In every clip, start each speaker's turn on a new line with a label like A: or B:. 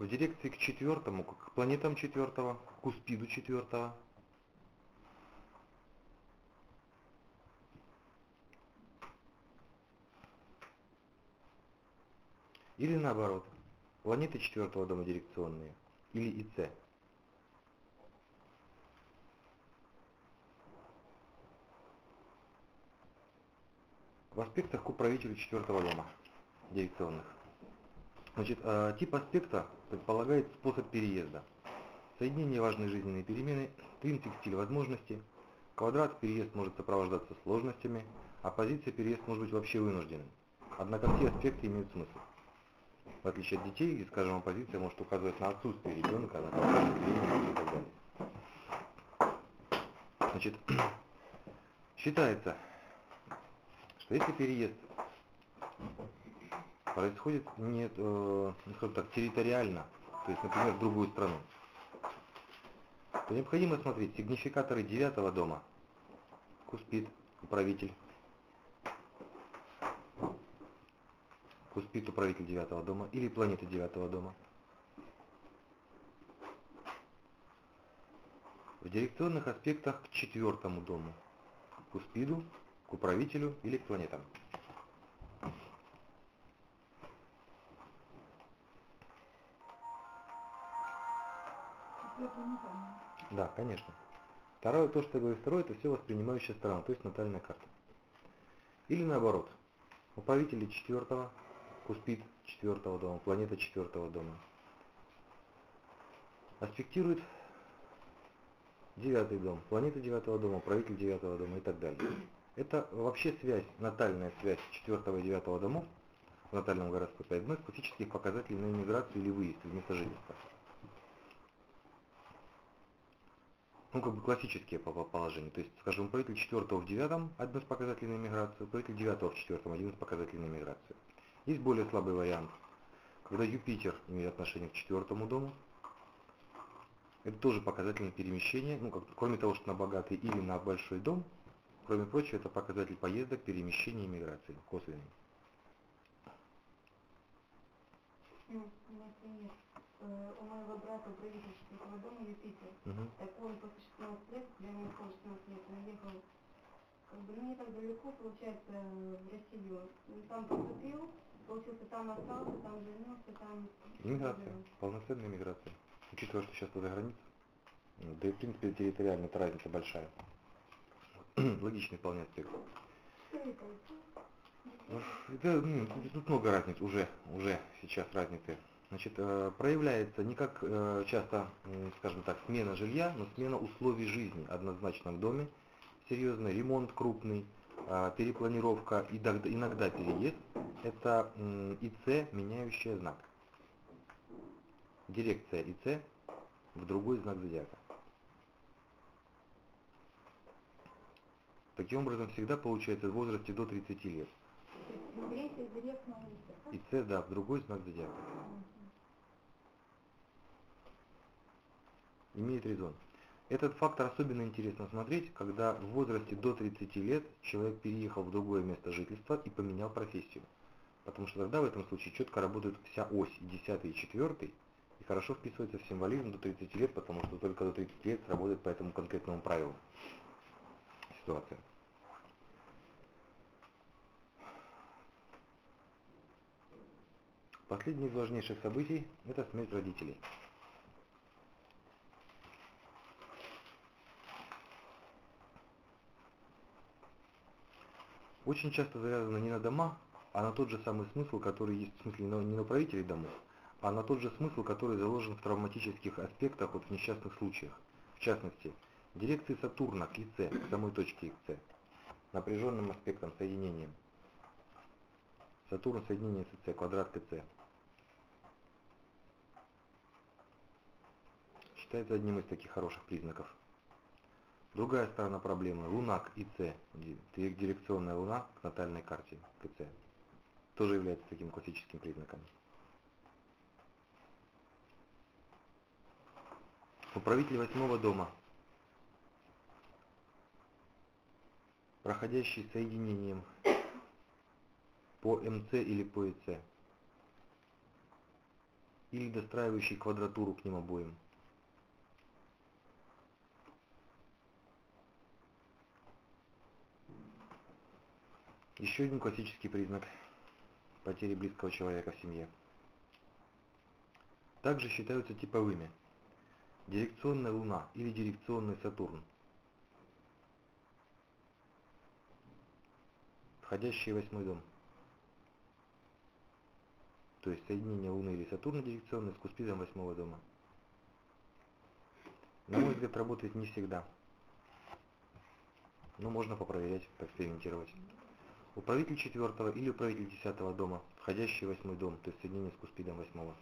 A: в дирекции к четвертому, к планетам четвертого, к Куспиду четвертого. Или наоборот, планеты четвертого дома дирекционные, или ИЦ. В аспектах к управителю четвертого дома дирекционных. Значит, тип аспекта предполагает способ переезда. Соединение важной жизненной перемены, тринцик стиль возможности, квадрат переезд может сопровождаться сложностями, а позиция переезд может быть вообще вынужденным. Однако все аспекты имеют смысл. В отличие от детей, где, скажем, оппозиция может указывать на отсутствие ребенка, на колоссальное беременность и так далее. Значит, считается, что если переезд происходит не, скажем так, территориально, то есть, например, в другую страну, то необходимо смотреть сигнификаторы девятого дома, Куспид, управитель, Куспид, управитель девятого дома, или планеты девятого дома. В дирекционных аспектах к четвертому дому, к Куспиду, к управителю или к планетам. Да, конечно. Второе, то, что я говорю, второе, это все воспринимающая сторона, то есть натальная карта. Или наоборот, управители четвертого, Куспид четвертого дома, планета четвертого дома. Аспектирует девятый дом, планета девятого дома, управитель девятого дома и так далее. Это вообще связь, натальная связь четвертого и девятого домов в натальном гороскопе одно из классических показателей на иммиграцию или выезд из места жительства. Ну, как бы классические положения. То есть, скажем, управитель четвертого в девятом один из показателей на иммиграцию, управитель девятого в четвертом один из показателей на иммиграцию. Есть более слабый вариант, когда Юпитер имеет отношение к четвертому дому. Это тоже показатель на перемещение, ну, кроме того, что на богатый или на большой дом, кроме прочего, это показатель поездок, перемещения и миграции, косвенный.
B: Например, у моего брата управитель четвертого дома Юпитер. Так он после 16 лет, для него тоже 16 лет, он ехал как бы не так далеко, получается, в Россию. Там поступил, получился, там остался, там женился, там...
A: Иммиграция, полноценная миграция. Учитывая, что сейчас туда граница, да и в принципе территориально эта разница большая. Логичный вполне аспект. Это, тут много разниц, уже сейчас разницы. Значит, проявляется не как часто, скажем так, смена жилья, но смена условий жизни однозначно в доме, серьезный ремонт крупный, перепланировка и иногда переезд. Это ИЦ, меняющая знак. Дирекция ИЦ в другой знак зодиака. Таким образом, всегда получается в возрасте до 30 лет. ИЦ, да, в другой знак зодиака. Имеет резон. Этот фактор особенно интересно смотреть, когда в возрасте до 30 лет человек переехал в другое место жительства и поменял профессию. Потому что тогда в этом случае четко работает вся ось 10 и 4 и хорошо вписывается в символизм до 30 лет, потому что только до 30 лет работает по этому конкретному правилу ситуация. Последнее из важнейших событий – это смерть родителей. Очень часто завязано не на дома, а на тот же самый смысл, который есть, в смысле, не на управителей домов, а на тот же смысл, который заложен в травматических аспектах вот в несчастных случаях. В частности, дирекции Сатурна к ИЦ, к самой точке ИЦ, напряженным аспектом, соединением. Сатурн соединение с ИЦ, квадрат КЦ. Считается одним из таких хороших признаков. Другая сторона проблемы – Луна к ИЦ, дирекционная Луна к натальной карте КЦ. Тоже является таким классическим признаком. Управитель восьмого дома, проходящий соединением по МЦ или по ИЦ. или достраивающий квадратуру к ним обоим. Еще один классический признак потери близкого человека в семье. Также считаются типовыми дирекционная Луна или дирекционный Сатурн, входящие в 8-й дом. То есть соединение Луны или Сатурна дирекционный с Куспидом 8-го дома. На мой взгляд, работает не всегда. Но можно попроверять, поэкспериментировать. Управитель 4-го или управитель 10-го дома, входящий в 8-й дом, то есть соединение с Куспидом 8-го.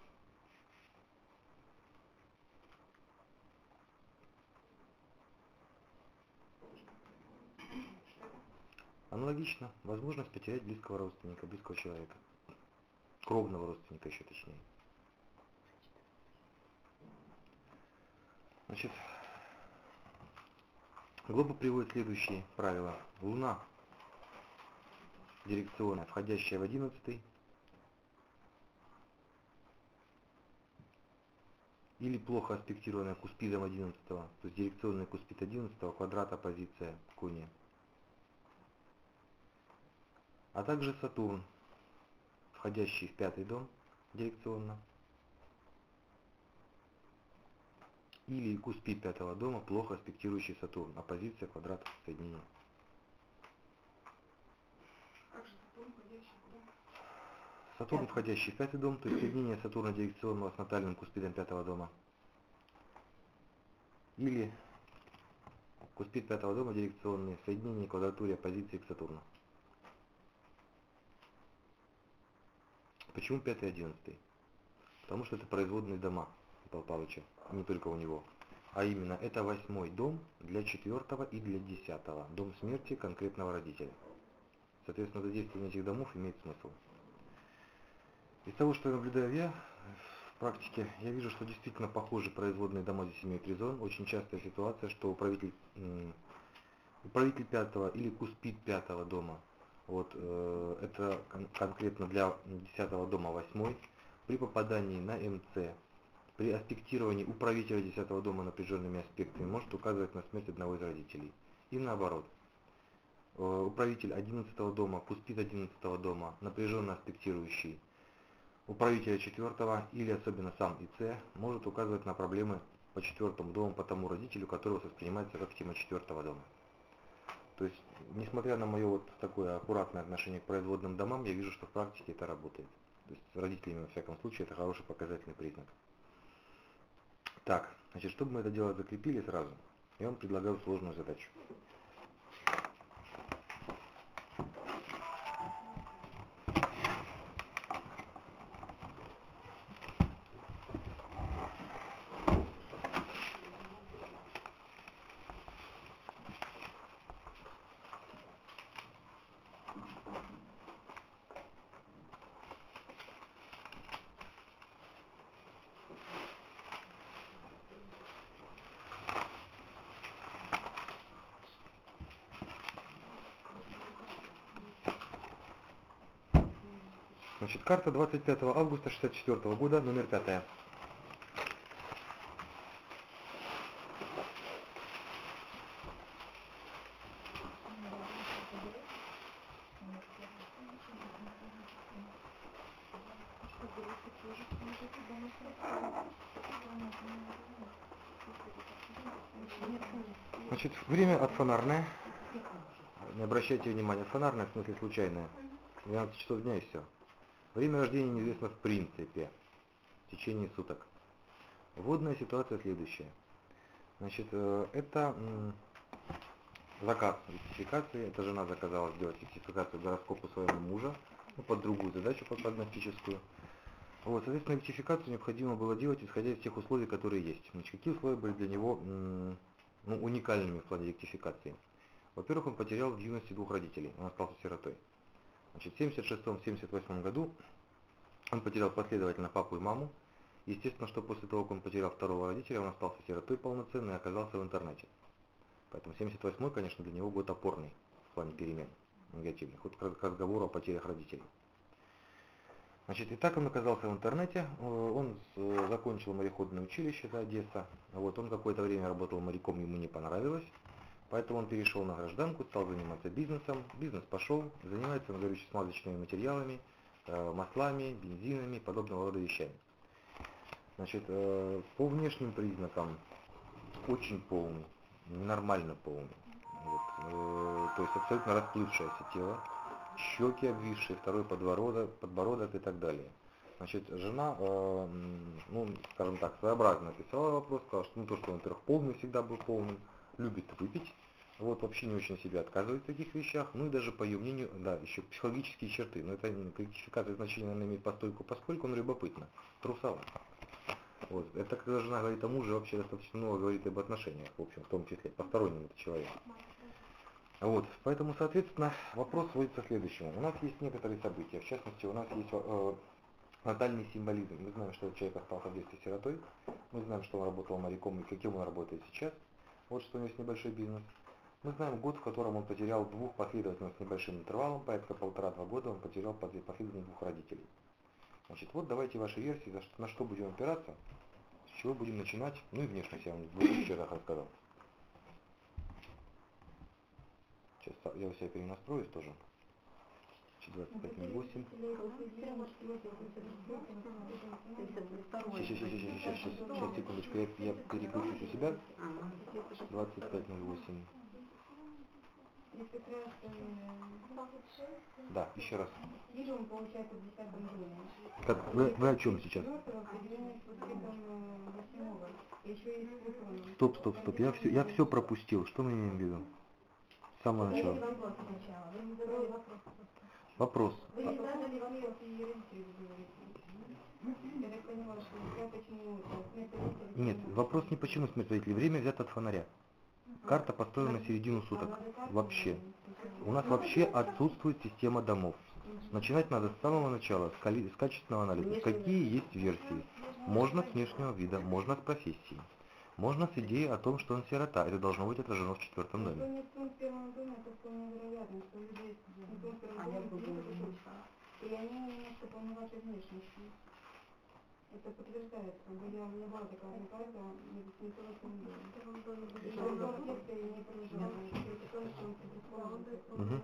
A: Аналогично, возможность потерять близкого родственника, близкого человека. Кровного родственника еще точнее. Значит, Глоба приводит следующие правила. Луна дирекционная, входящая в 11-й, или плохо аспектированная Куспидом 11-го, то есть дирекционный Куспид 11-го, квадрат оппозиция Кони. А также Сатурн, входящий в 5-й дом дирекционно, или Куспид 5-го дома, плохо аспектирующий Сатурн, оппозиция, квадрат, соединение. Сатурн, входящий в 5-й дом, то есть соединение Сатурна дирекционного с натальным Куспидом 5-го дома. Или Куспид 5-го дома дирекционный, соединение квадратуре оппозиции к Сатурну. Почему 5 и 11? Потому что это производные дома Павла Павловича, не только у него. А именно, это 8-й дом для 4-го и для 10-го. Дом смерти конкретного родителя. Соответственно, задействование этих домов имеет смысл. Из того, что наблюдаю я в практике, я вижу, что действительно похожи производные дома здесь имеют резон. Очень частая ситуация, что управитель 5-го или Куспид 5-го дома, вот это конкретно для 10-го дома 8-й, при попадании на МЦ, при аспектировании управителя 10-го дома напряженными аспектами может указывать на смерть одного из родителей. И наоборот. Управитель 11-го дома, Куспид 11-го дома, напряженно аспектирующий управителя 4-го или особенно сам ИЦ, может указывать на проблемы по 4-му дому, по тому родителю, которого воспринимается как тема 4-го дома. То есть, несмотря на мое вот такое аккуратное отношение к производным домам, я вижу, что в практике это работает. То есть, с родителями, во всяком случае, это хороший показательный признак. Так, значит, чтобы мы это дело закрепили сразу, я вам предлагаю сложную задачу. Значит, карта 25 августа 1964 года, номер 5. Значит, время отфонарное. Не обращайте внимания, отфонарное в смысле случайное. 12 часов дня и все. Время рождения неизвестно в принципе, в течение суток. Вводная ситуация следующая. Значит, это заказ ректификации. Это жена заказала сделать ректификацию гороскопу своего мужа, под другую задачу, под прогностическую. Вот, соответственно, ректификацию необходимо было делать, исходя из тех условий, которые есть. Значит, какие условия были для него уникальными в плане ректификации? Во-первых, он потерял в юности 2 родителей, он остался сиротой. Значит, в 1976-1978 году он потерял последовательно папу и маму. Естественно, что после того, как он потерял 2-го родителя, он остался сиротой полноценный и оказался в интернете. Поэтому 1978, конечно, для него год опорный в плане перемен негативных. Вот к разговору о потерях родителей. Значит, и так он оказался в интернете, он закончил мореходное училище, это Одесса, вот, он какое-то время работал моряком, ему не понравилось, поэтому он перешел на гражданку, стал заниматься бизнесом, бизнес пошел, занимается, говорю, смазочными материалами, маслами, бензинами, подобного рода вещами. Значит, по внешним признакам очень полный, ненормально полный, вот, то есть абсолютно расплывшееся тело, щеки обвисшие, второй подбородок и так далее. Значит, жена, ну, скажем так, своеобразно описала вопрос, сказала, что, ну, то, что он, во-первых, полный, всегда был полным, любит выпить, вот, вообще не очень себя отказывает в таких вещах, ну, и даже по ее мнению, да, еще психологические черты, но это квалификация значения, наверное, имеет постольку, поскольку он любопытно, трусоват. Вот. Это когда жена говорит о муже, вообще достаточно много говорит об отношениях, в общем, в том числе, посторонним это человек. Вот, поэтому, соответственно, вопрос сводится к следующему. У нас есть некоторые события, в частности, у нас есть натальный символизм. Мы знаем, что человек остался в детстве сиротой, мы знаем, что он работал моряком и каким он работает сейчас, вот что у него есть небольшой бизнес. Мы знаем год, в котором он потерял двух последовательно с небольшим интервалом, порядка 1,5-2 года он потерял последовательно двух родителей. Значит, вот давайте ваши версии, на что будем опираться, с чего будем начинать, ну и внешность я вам в двух чертах рассказал. Сейчас я у себя перенастроюсь тоже. 25.08. Сейчас, секундочку, я переключусь у себя. 25.08. Да, еще раз.
B: Вижу, он получается в 10-м доме.
A: Как, вы о чем сейчас? Стоп. Я все пропустил. Что мы имеем в виду? С самого начала. Вопрос.
B: Вы не задали вопрос и родителей говорите. Я так поняла, что почему смерть родителей...
A: Нет, вопрос не почему смерть родителей. Время взято от фонаря. Карта построена на середину суток. Вообще. У нас вообще отсутствует система домов. Начинать надо с самого начала, с качественного анализа. Какие есть версии? Можно с внешнего вида, можно с профессии. Можно с идеей о том, что он сирота. Это должно быть отражено в 4-м доме.
B: Никто не в первом доме, это вполне вероятно, что люди никто в первом доме, и они немножко полноваты внешностью. Это подтверждается. Я у меня была такая карта, никто в этом доме. И он был в детстве не проживал, при том, что он предрасположен.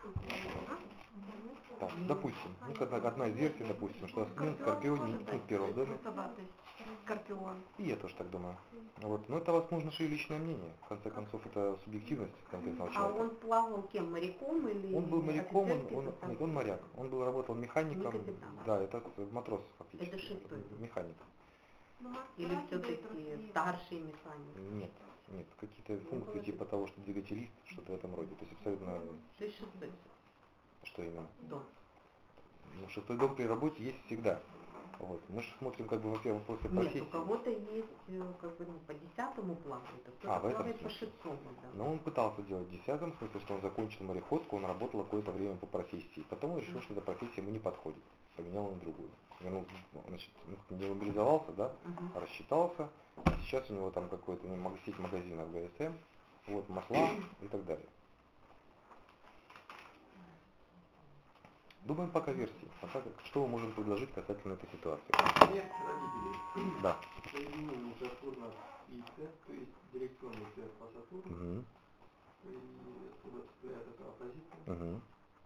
A: Так, допустим, ну, одна из версий, допустим, что Асцендент Скорпион не в первом доме.
B: Скорпион.
A: И я тоже так думаю. Вот. Но это, возможно, же и личное мнение. В конце концов, это субъективность конкретного человека.
C: А он плавал кем? Моряком или...
A: Он был моряком, он моряк. Он работал механиком. Да, это матрос фактически.
C: Это шестой.
A: Механик.
C: Или все-таки старший механик?
A: Нет, какие-то функции типа того, что двигателист, что-то в этом роде. То есть абсолютно...
C: То есть шестой.
A: Что именно?
C: Дом.
A: Ну, шестой дом при работе есть всегда. Вот. Мы же смотрим, как бы, во-первых, после профессии.
C: Нет, у кого-то есть, как бы, ну, по 10-му плавает, кто-то плавает по 6-му, да.
A: Но он пытался делать 10-м, в смысле, что он закончил мореходку, он работал какое-то время по профессии. Потом он решил, что эта профессия ему не подходит. Поменял на другую. Значит, не мобилизовался, да, рассчитался. Сейчас у него там какой-то сеть магазинов ГСМ, вот, масла и так далее. Думаем пока версии. Что мы можем предложить касательно этой ситуации?
D: Смерть родителей.
A: Да.
D: Соединение Сатурна и Ц, то есть дирекционный свет по Сатурну. И отсюда состоят это оппозиция.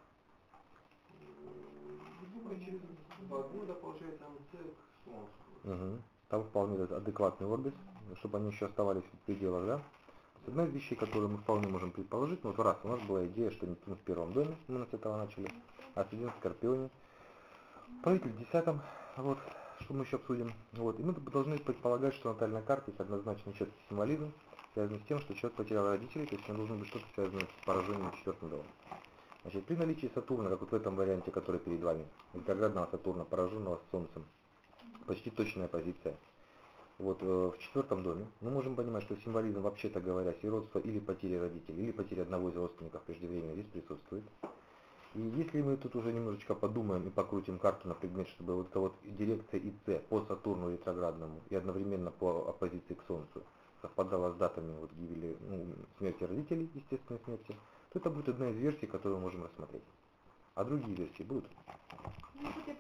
D: Думаю, через 2 года получается МЦ к Солнцу.
A: Там вполне адекватный орбис, чтобы они еще оставались в пределах, да? Одна из вещей, которую мы вполне можем предположить, ну, вот раз у нас была идея, что Нептун в первом доме, мы с этого начали, Асцендент в Скорпионе, правитель в 10-м, вот, что мы еще обсудим. Вот, и мы должны предполагать, что натальная карта есть однозначно четкий символизм, связанный с тем, что человек потерял родителей, то есть у него должно быть что-то связанное с поражением 4-м домом. Значит, при наличии Сатурна, как вот в этом варианте, который перед вами, ретроградного Сатурна, пораженного Солнцем, почти точная позиция. Вот в 4-м доме мы можем понимать, что символизм, вообще-то говоря, сиротство или потери родителей, или потери одного из родственников преждевременно здесь присутствует. И если мы тут уже немножечко подумаем и покрутим карту на предмет, чтобы вот эта вот дирекция ИЦ по Сатурну ретроградному и одновременно по оппозиции к Солнцу совпадала с датами вот гибели, смерти родителей, естественной смерти, то это будет одна из версий, которую мы можем рассмотреть. А другие версии будут?
B: Ну, судя по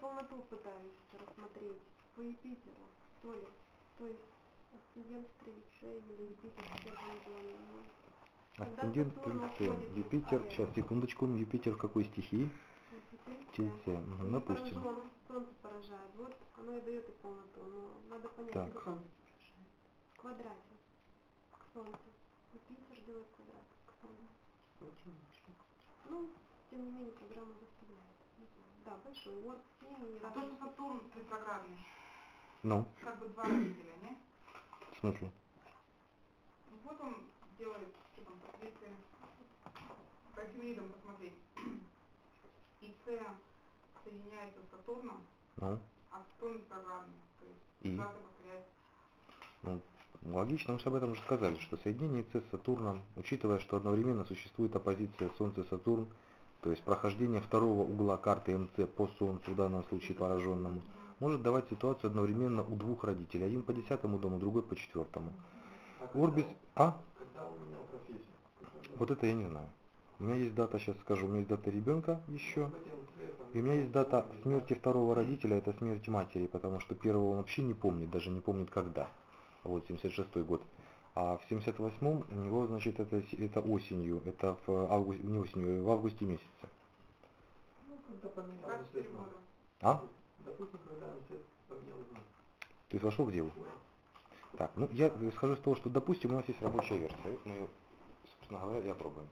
B: полноту пытаюсь рассмотреть по Юпитеру, то есть асцендент Стрельце или Юпитер в первом доме.
A: Асцендент Стрельце, Юпитер, сейчас, секундочку, Юпитер в какой стихии? Тельце, допустим.
B: Солнце поражает, вот оно и дает и полноту, но надо понять,
A: так.
B: что Солнце в квадрате к Солнцу. Юпитер делает квадрат к Солнцу. Ну, тем не менее, программа заставляет. Да, большой. Вот с ними...
E: А то, что Сатурн ретроградный.
A: Ну?
E: Как бы два родителя, не?
A: В смысле?
E: Ну, вот он делает, что там, если по Химеридам посмотреть, и С соединяется с Сатурном,
A: Ну?
E: а Сатурн ретроградный. То есть
A: И?
E: дата повторяется.
A: Ну, логично, мы же об этом уже сказали, что соединение С с Сатурном, учитывая, что одновременно существует оппозиция Солнце-Сатурн, то есть прохождение второго угла карты МЦ по Солнцу, в данном случае пораженному, может давать ситуацию одновременно у двух родителей, один по 10-му дому, другой по 4-му. Орбис... А?
D: Когда он менял профессию?
A: Вот это я не знаю. У меня есть дата, сейчас скажу, у меня есть дата ребенка еще, и у меня есть дата смерти второго родителя, это смерть матери, потому что первого он вообще не помнит, даже не помнит когда. Вот 76-й год. А в 78-м у него, значит, это осенью, это в августе, не осенью, в августе месяце.
D: Ну, когда поменял
E: 24 года.
A: А?
D: Допустим, когда он поменял знак.
A: То есть вошел в дело. Так, ну я исхожу из того, что, допустим, у нас есть рабочая версия. Мы ее, собственно говоря, и опробуем.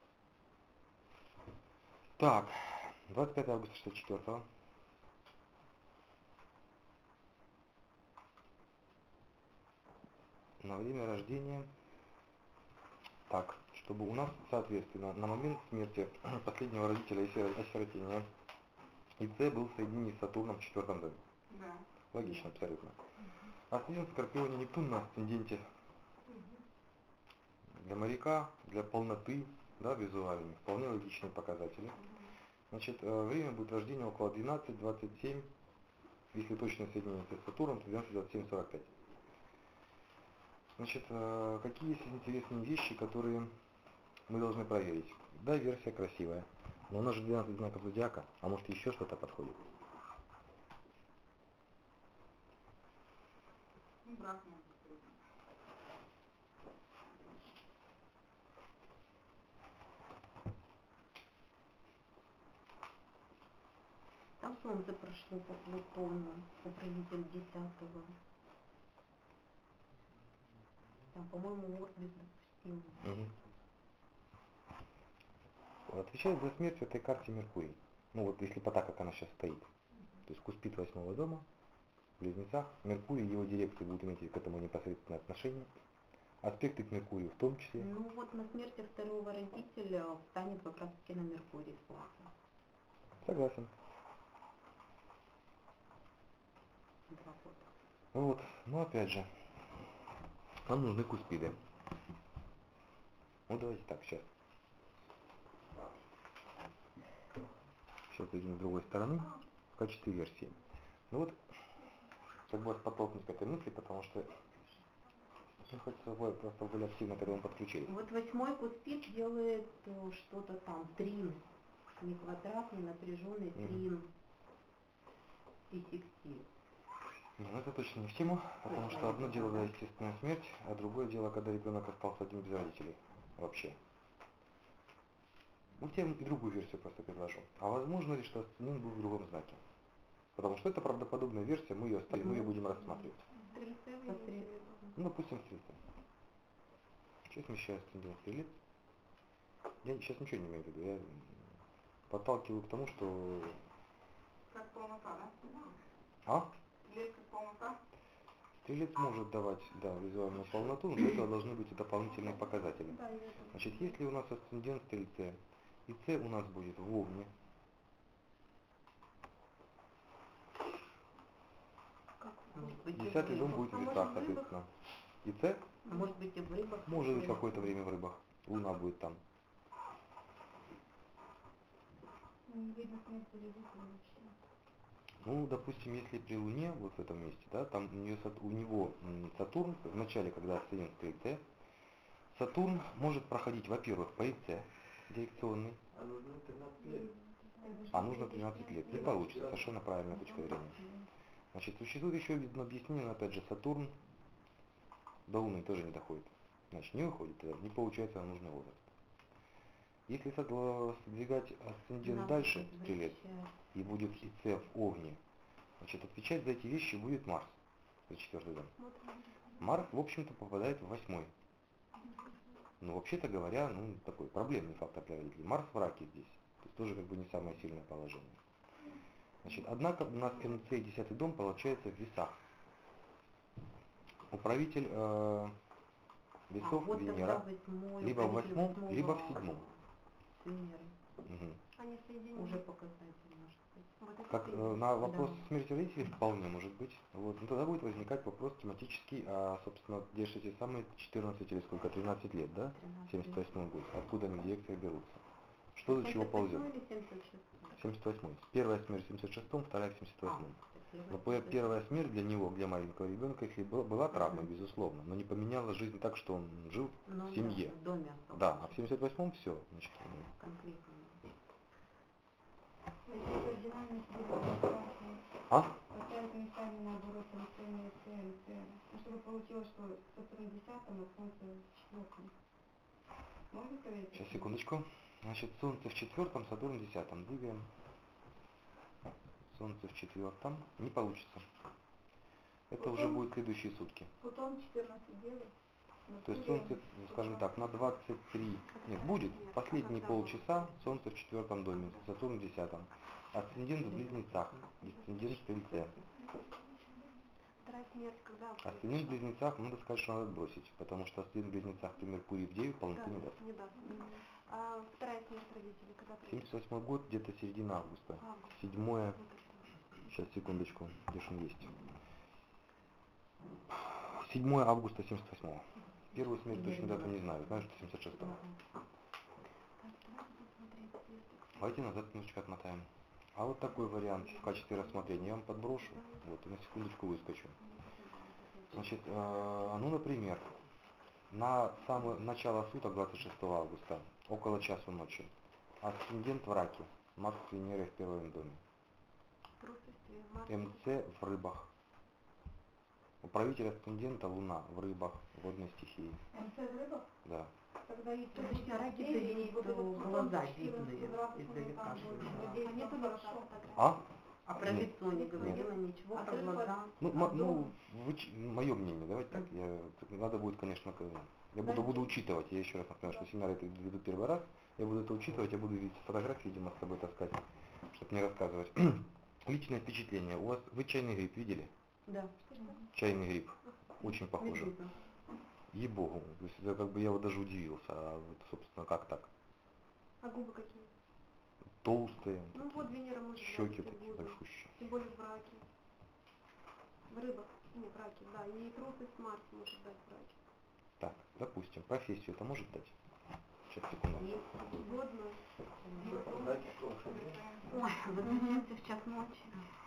A: Так, 25 августа 64-го. На время рождения. Так, чтобы у нас, соответственно, на момент смерти последнего родителя и осиротения ИЦ был в соединении с Сатурном в 4-м доме.
E: Да.
A: Логично, абсолютно. Асцендент в Скорпионе, Нептун на асценденте. Для моряка, для полноты, да, визуальной, вполне логичные показатели. Значит, время будет рождения около 12-27, если точное соединение с Сатурном, то 12-27-45. Значит, какие есть интересные вещи, которые мы должны проверить? Да, версия красивая, но у нас же 12 знаков зодиака, а может еще что-то подходит.
E: Ну, брак может быть.
C: Там Солнце прошло по Плутону, управитель 10-го. Там, по-моему, орбит допустим.
A: Отвечает за смерть в этой карте Меркурий. Ну вот если по так, как она сейчас стоит. То есть Куспит 8-го дома, в Близнецах. Меркурий и его дирекции будут иметь к этому непосредственное отношение. Аспекты к Меркурию в том числе.
C: Ну вот на смерти второго родителя встанет как раз таки на Меркурий Солнце.
A: Согласен.
C: 2 года.
A: Вот, но опять же, нам нужны Куспиды. Ну давайте так, сейчас. Сейчас идем с другой стороны, в качестве версии. Ну вот, как бы вас подтолкнуть к этой мысли, потому что мне хочется просто более активно к этому подключились.
C: Вот 8-й Куспид делает что-то там, трин, не квадратный, напряженный трин и секстиль.
A: Ну это точно не в тему, потому что одно дело, да, естественная смерть, а другое дело, когда ребенок остался один без родителей вообще. Ну, я и другую версию просто предложу. А возможно ли, что асцендент был в другом знаке? Потому что это правдоподобная версия, мы ее оставим, мы ее будем рассматривать. Ну, допустим, Стрельцы. Сейчас смещаю асцендент Стрелец. Я сейчас ничего не имею в виду. Я подталкиваю к тому, что...
E: Как полнота, да?
A: А?
E: Стрелец как полнота?
A: Стрелец может давать, да, визуальную полноту, но для этого должны быть и дополнительные показатели. Значит, если у нас асцендент Стрельце, и С у нас будет в Овне. Десятый дом будет в Весах, соответственно. И С?
C: Может быть и в рыбах.
A: Может быть какое-то время в рыбах. Луна будет там.
B: Не видно смерть вообще.
A: Ну, допустим, если при Луне, вот в этом месте, да, там у него Сатурн, в начале, когда асцендент в Стрельце, Сатурн может проходить, во-первых, по ИЦ, дирекционный.
D: А нужно 13 лет.
A: А нужно 13 лет. Не получится, совершенно правильная точка зрения. Значит, существует еще одно объяснение, но опять же Сатурн до Луны тоже не доходит. Значит, не выходит, не получается на нужный возраст. Если сдвигать асцендент дальше стрелец, и будет ИЦ в Огне, значит, отвечать за эти вещи будет Марс, за 4-й дом. Марс, в общем-то, попадает в 8-й. Но вообще-то говоря, такой проблемный фактор для родителей. Марс в Раке здесь, то есть тоже как бы не самое сильное положение. Значит, однако у нас МЦ 10-й дом получается в весах. Управитель весов
C: вот
A: Венера либо в 8-м, либо в 7-м. Угу.
B: Они соединены.
C: Уже показательно, что
B: Вот
A: Как на вопрос смерти родителей вполне может быть. Вот. Но тогда будет возникать вопрос тематический, собственно, где же эти самые 14 или сколько, 13 лет, да? 78 год. Откуда они в дирекциях берутся? Что до чего ползет? 78-й. Первая смерть в 76-м, вторая в 78-м. Но первая смерть для него, для маленького ребенка, если была травма, безусловно, но не поменяла жизнь так, что он жил в семье.
C: В доме.
A: Да, а в 78-м все. Значит,
C: конкретно.
B: Поставить местами наоборот МЦ, чтобы получилось, что Сатурн в 10-м, а Солнце в 4-м. Можно сказать?
A: Сейчас, секундочку. Значит, Солнце в 4-м, Сатурн в 10-м. Двигаем. Солнце в 4-м. Не получится. Это уже будет следующие сутки.
B: Потом 14 делать.
A: То есть Солнце, скажем так, на 23... Нет, будет. Последние полчаса Солнце в 4-м доме, Сатурн в 10-м. Асцендент в Близнецах. Асцендент в Тельце.
B: Вторая смерть, когда?
A: Асцендент в Близнецах, надо сказать, что надо бросить. Потому что асцендент в Близнецах при Меркурии в 9 полноты не даст.
B: Не даст. А вторая смерть родителей, когда придет?
A: 78 год, где-то середина августа. 7-е... Сейчас, секундочку, где же он есть. 7 августа 78-го. Первую смерть точно дату не знаю, знаю, что 76-го. Давайте назад немножечко отмотаем. А вот такой вариант в качестве рассмотрения я вам подброшу. Вот, и на секундочку выскочу. Значит, например, на самое начало суток 26 августа, около часу ночи, асцендент в Раке, Марс с Венерой в 1-м доме. МЦ в Рыбах. Управитель асцендента Луна в Рыбах, водной стихии.
B: МЦ в Рыбах?
A: Да.
B: Тогда и
C: Точно, раки зависит, что глаза видные издалека. А про лицо не говорила ничего, про глаза.
A: Мое мнение, давайте так, надо будет, конечно, я буду учитывать, я еще раз напоминаю, что семинар это веду первый раз, я буду это учитывать, я буду видеть фотографии, видимо, с собой таскать, чтобы не рассказывать. Личное впечатление, вы чайный гриб видели?
C: Да.
A: Чайный гриб, очень похоже. Ей-богу, то есть это как бы я вот даже удивился, а вот, собственно, как так?
B: А губы какие?
A: Толстые,
B: вот Венера может
A: щеки такие большущие.
B: Тем более в Раке. В Рыбах, не в Раке, да, и трусость Марс может дать в Раке.
A: Так, допустим, профессию это может дать? Сейчас, секунду.
B: Водную.
C: Ой, возвращаемся в час ночи.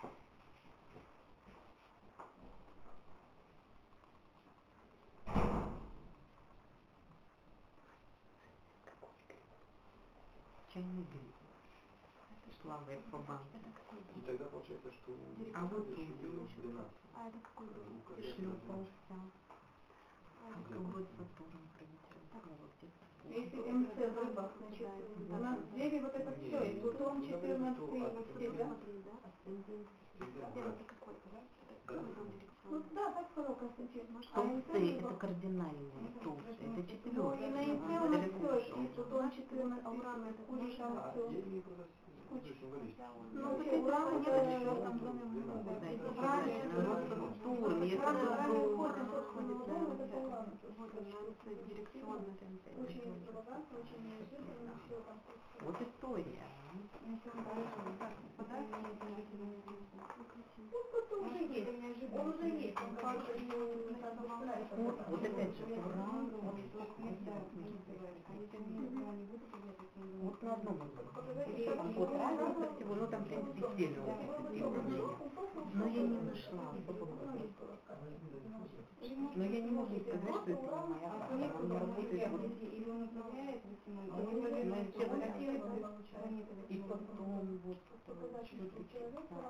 C: Чайный гриб. Слава по банку.
D: И тогда получается, что...
C: А вот тут
D: 12.
B: А это какой дом?
C: Шлепался. Как будет Сатурн правителем?
B: Если МЦ в Рыбах, значит, у нас в Деве вот это все, и Плутон 14 вообще, да? Это какой? Да, так сказал Константин.
C: Толстые это кардинальные, толстые, это четвертые.
B: И на МЦ у нас все, и Плутон 14, а Уран это куча, там все.
D: Я не просто символист.
B: Ну, вот это Уран, нет, в 4-м доме много.
C: Но Сатурн, если бы был...
B: Очень экстравагантно, очень неожиданно, все там.
C: Вот история.
B: Он уже есть,
C: Вот опять же, уран, вот на одном уровне. Вот разница всего, ну там, в принципе, сильно. Но я не нашла особого. Но я не могу сказать, что это не моя практика. Она работает вот. И потом вот все-таки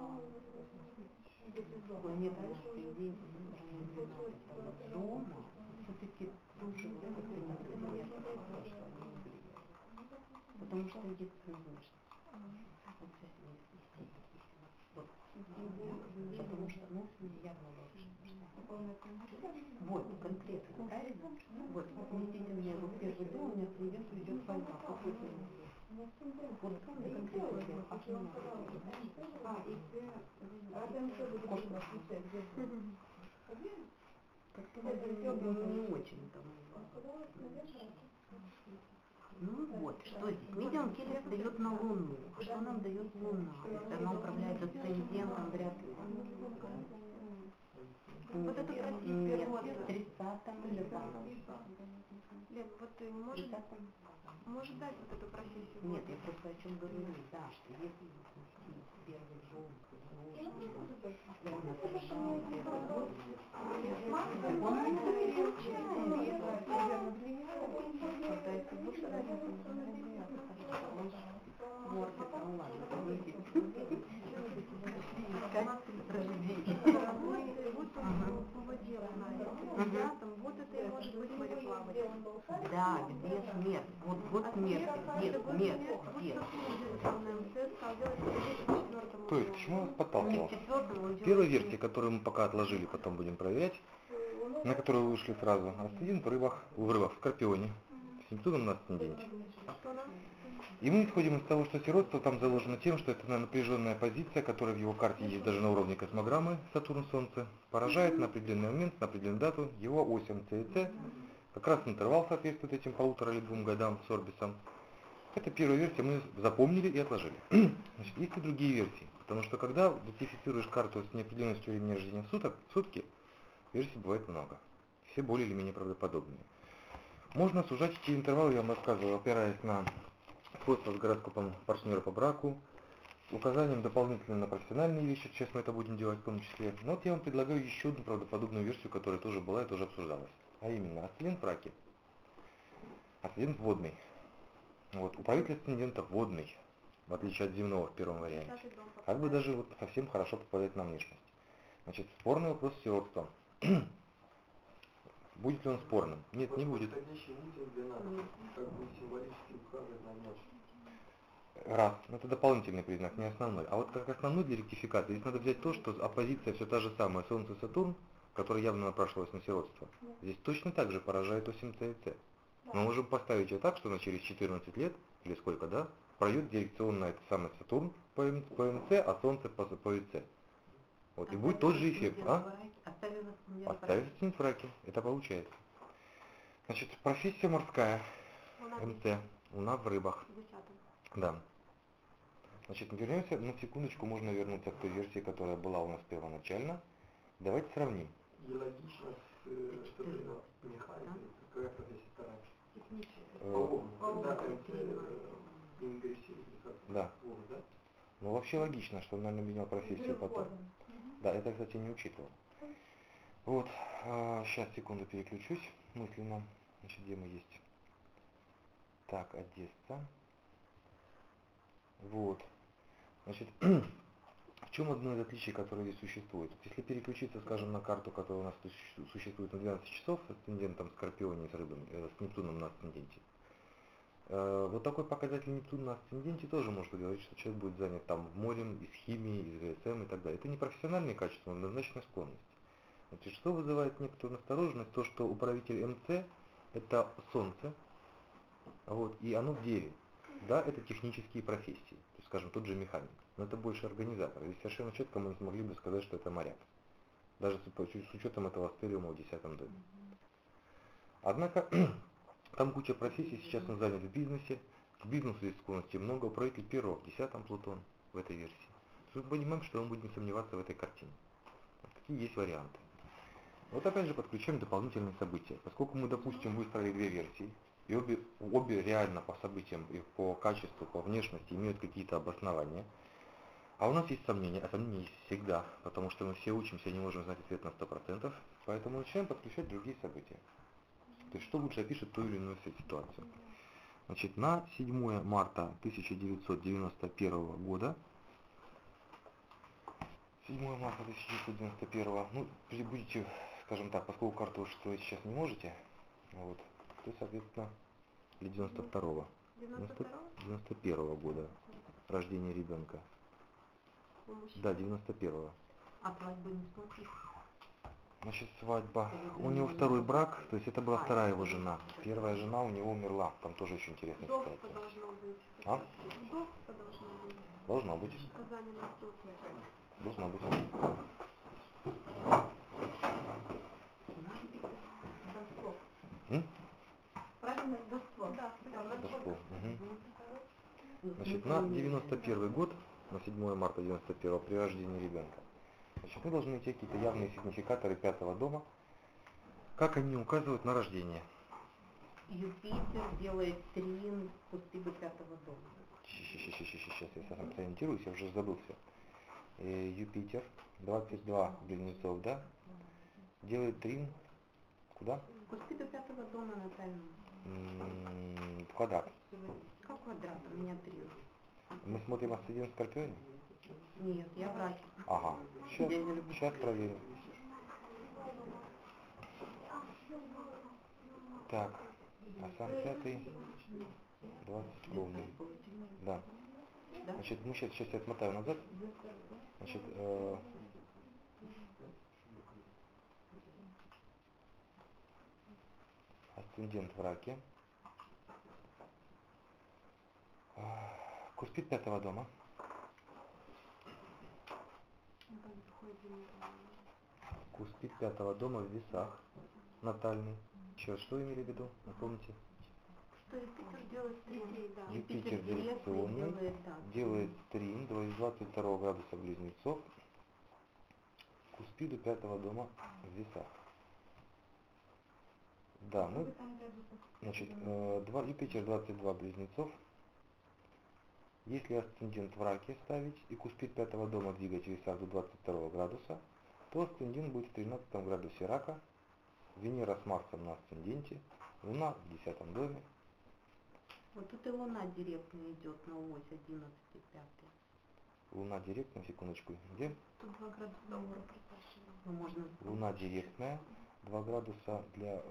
C: планета наследия дома все-таки тоже вот как-то не сказала, что они не влияют. Потому что единственное внешность. Потому что нос явно лучше. Вот, конкретно, правильно? Вот, относительно вот первый дом, у меня асцендент идет во львах. Вот конкретно, а что надо? Не очень там. Ну вот, что здесь? Медиум Келес дает на Луну. Что нам дает Луна? Если она управляет асцендентом, вряд ли.
B: Вот это профессия
C: нет,
B: рода.
C: 30-м или там.
B: Лен, вот ты можешь дать вот эту профессию?
C: Нет, я просто о чем говорю, да, что если первый дом, он отражал первый дом, он не получается. Когда это больше, он вот это, ну ладно,
B: вот это и может быть мореплавание.
C: Да, где смерть? Вот смерть, где смерть?
A: То есть, к чему я вас подталкивал? В первой версии, которую мы пока отложили, потом будем проверять, на которую вы вышли сразу, асцендент в рыбах, в Скорпионе, с Нептуном на асценденте. И мы исходим из того, что сиротство там заложено тем, что это напряженная позиция, которая в его карте есть даже на уровне космограммы Сатурн-Солнце, поражает на определенный момент, на определенную дату его ось МЦ и С, как раз интервал соответствует этим 1,5 или 2 годам с Орбисом. Это первая версия, мы запомнили и отложили. Значит, есть и другие версии, потому что когда датифицируешь карту с неопределенностью времени рождения в сутки, версий бывает много, все более или менее правдоподобные. Можно сужать эти интервалы, я вам рассказывал, опираясь на сходство с гороскопом партнера по браку, указанием дополнительно на профессиональные вещи, сейчас мы это будем делать в том числе. Но вот я вам предлагаю еще одну правдоподобную версию, которая тоже была и тоже обсуждалась. А именно, асцендент в раке, асцендент водный. Вот, управитель асцендента водный, в отличие от земного в первом варианте. Как бы даже вот совсем хорошо попадает на внешность. Значит, спорный вопрос с сиротством. Будет ли он спорным? Нет, не будет. Раз. Но это дополнительный признак, не основной. А вот как основной для ректификации, здесь надо взять то, что оппозиция все та же самая Солнце-Сатурн, которая явно напрашивалась на сиротство. Здесь точно так же поражает ось МЦ и С. Мы можем поставить ее так, что она через 14 лет, или сколько, да, пройдет дирекционно этот самый Сатурн по МЦ, а Солнце по ИЦ. Вот, и будет тот же эффект. Оставив асцендент в раке. Это получается. Значит, профессия морская. МЦ. Луна в рыбах. Да. Значит, вернемся, на секундочку можно вернуться к той версии, которая была у нас первоначально. Давайте сравним.
D: И логично с четырной механикой. Какая профессия вторая?
A: Да. Ну вообще логично, что он, наверное, менял профессию потом. Да, это, кстати, не учитывал. Вот, сейчас, секунду, переключусь мысленно. Значит, где мы есть? Так, Одесса. Вот. Значит, в чем одно из отличий, которое здесь существует? Если переключиться, скажем, на карту, которая у нас существует на 12 часов с асцендентом в Скорпионе, с рыбами, с Нептуном на асценденте, вот такой показатель Нептуна на асценденте тоже может говорить, что человек будет занят там морем, из химии, из ГСМ и так далее. Это не профессиональные качества, но однозначно склонность. Значит, что вызывает некоторую настороженность? То, что управитель МЦ это Солнце, вот, и оно в деле. Да, это технические профессии, то есть, скажем, тот же механик, но это больше организатор. Здесь совершенно четко мы не смогли бы сказать, что это моряк, даже с учетом этого астериума в 10-м доме. Однако, там куча профессий, сейчас он занят в бизнесе, к бизнесу здесь склонности много, управитель первого в 10-м Плутон в этой версии. То есть мы понимаем, что мы будем сомневаться в этой картине. Вот такие есть варианты. Вот опять же подключаем дополнительные события. Поскольку мы, допустим, выстроили две версии, и обе реально по событиям, и по качеству, по внешности имеют какие-то обоснования, а у нас есть сомнения, а сомнения есть всегда, потому что мы все учимся и не можем знать ответ на 100%, поэтому начинаем подключать другие события. То есть что лучше опишет ту или иную ситуацию. Значит, на 7 марта 1991 года, 7 марта 1991, ну, будете, скажем так, поскольку карту вы строить сейчас не можете, вот, то, соответственно, или 92-го, 91 года рождения ребенка. Да, 91-го.
C: А свадьбы не смотришь?
A: Значит, свадьба. У него второй брак, то есть это была вторая его жена. Первая жена у него умерла. Там тоже очень интересная ситуация. А? Должно быть. Должно быть.
B: Правильно, Доство.
A: Доство. Угу. Значит, на 91 год, на 7 марта 91 при рождении ребенка, значит, мы должны найти какие-то явные сигнификаторы пятого дома, как они указывают на рождение.
C: Юпитер делает трин в Куспиду пятого дома.
A: Сейчас я сам сориентируюсь, я уже забыл все. Юпитер, 22 близнецов, да? Делает трин. Куда?
C: Куспиду пятого дома натального.
A: Квадрат.
C: Как квадрат? У меня трин.
A: Мы смотрим асцендент в Скорпионе?
C: Нет, я в раке.
A: Ага. Сейчас проверим. Так, а сам пятый 20 ровный. Да. Значит, мы сейчас я отмотаю назад. Значит, асцендент в раке. Куспид пятого дома. Куспид пятого дома в весах. Натальный. Сейчас что имели в виду? Напомните.
C: Что Юпитер делает трин?
A: Юпитер дирекционный делает трин 22 градуса близнецов. Куспиду пятого дома в весах. Да, мы, значит, Юпитер 22 близнецов. Если асцендент в раке ставить и куспид пятого дома двигать в весах до 22 градуса, то асцендент будет в 13 градусе рака, Венера с Марсом на асценденте, Луна в 10 доме.
C: Вот тут и Луна директно идет на ось 11,5.
A: Луна директная, секундочку, где?
C: Тут 2 градуса умора. Ну, можно...
A: Луна директная, 2 градуса для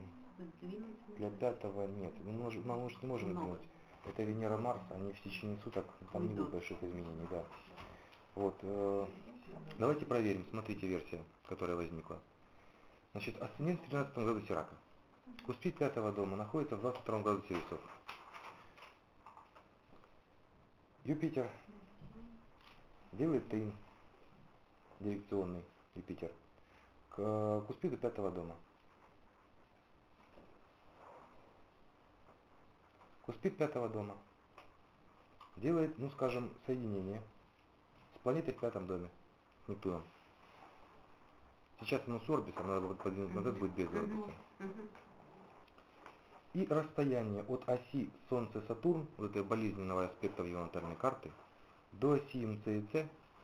A: пятого нет. Мы не можем сдвинуть. Это Венера Марс, они в течение суток, там не будет больших изменений, да. Вот, давайте проверим, смотрите версия, которая возникла. Значит, асцендент в 13 градусе рака. Куспид пятого дома находится в 22 градусе весов. Юпитер делает трин, дирекционный Юпитер, к куспиду пятого дома. Куспид пятого дома делает, ну скажем, соединение с планетой в пятом доме, с Нептуном. Сейчас оно с орбисом, надо будет подвинуть назад, будет без орбиса. И расстояние от оси Солнце-Сатурн, вот этой болезненного аспекта в его натальной карты, до оси МЦ и С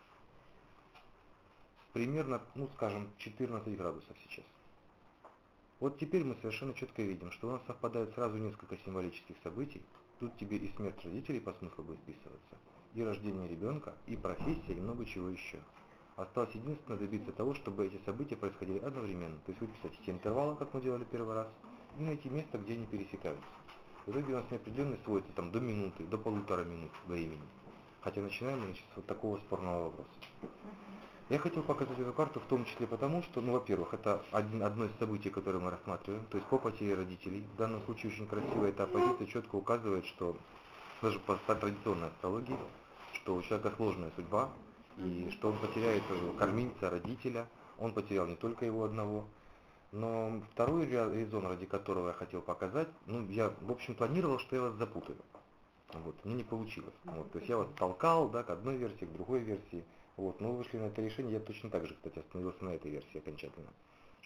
A: примерно, ну скажем, 14 градусов сейчас. Вот теперь мы совершенно четко видим, что у нас совпадают сразу несколько символических событий. Тут тебе и смерть родителей по смыслу будет вписываться, и рождение ребенка, и профессия, и много чего еще. Осталось единственное добиться того, чтобы эти события происходили одновременно. То есть выписать эти интервалы, как мы делали первый раз, и найти место, где они пересекаются. В итоге у нас неопределенные свойства, там до минуты, до полутора минут времени. Хотя начинаем мы с вот такого спорного вопроса. Я хотел показать эту карту в том числе потому, что, ну, во-первых, это одно из событий, которые мы рассматриваем, то есть по потере родителей. В данном случае очень красиво эта оппозиция четко указывает, что даже по традиционной астрологии, что у человека сложная судьба, и что он потеряет кормильца, родителя, он потерял не только его одного. Но второй резон, ради которого я хотел показать, ну, я, в общем, планировал, что я вас запутаю. Вот, мне не получилось. Вот, то есть я вас толкал, да, к одной версии, к другой версии. Вот, но вы вышли на это решение, я точно так же, кстати, остановился на этой версии окончательно.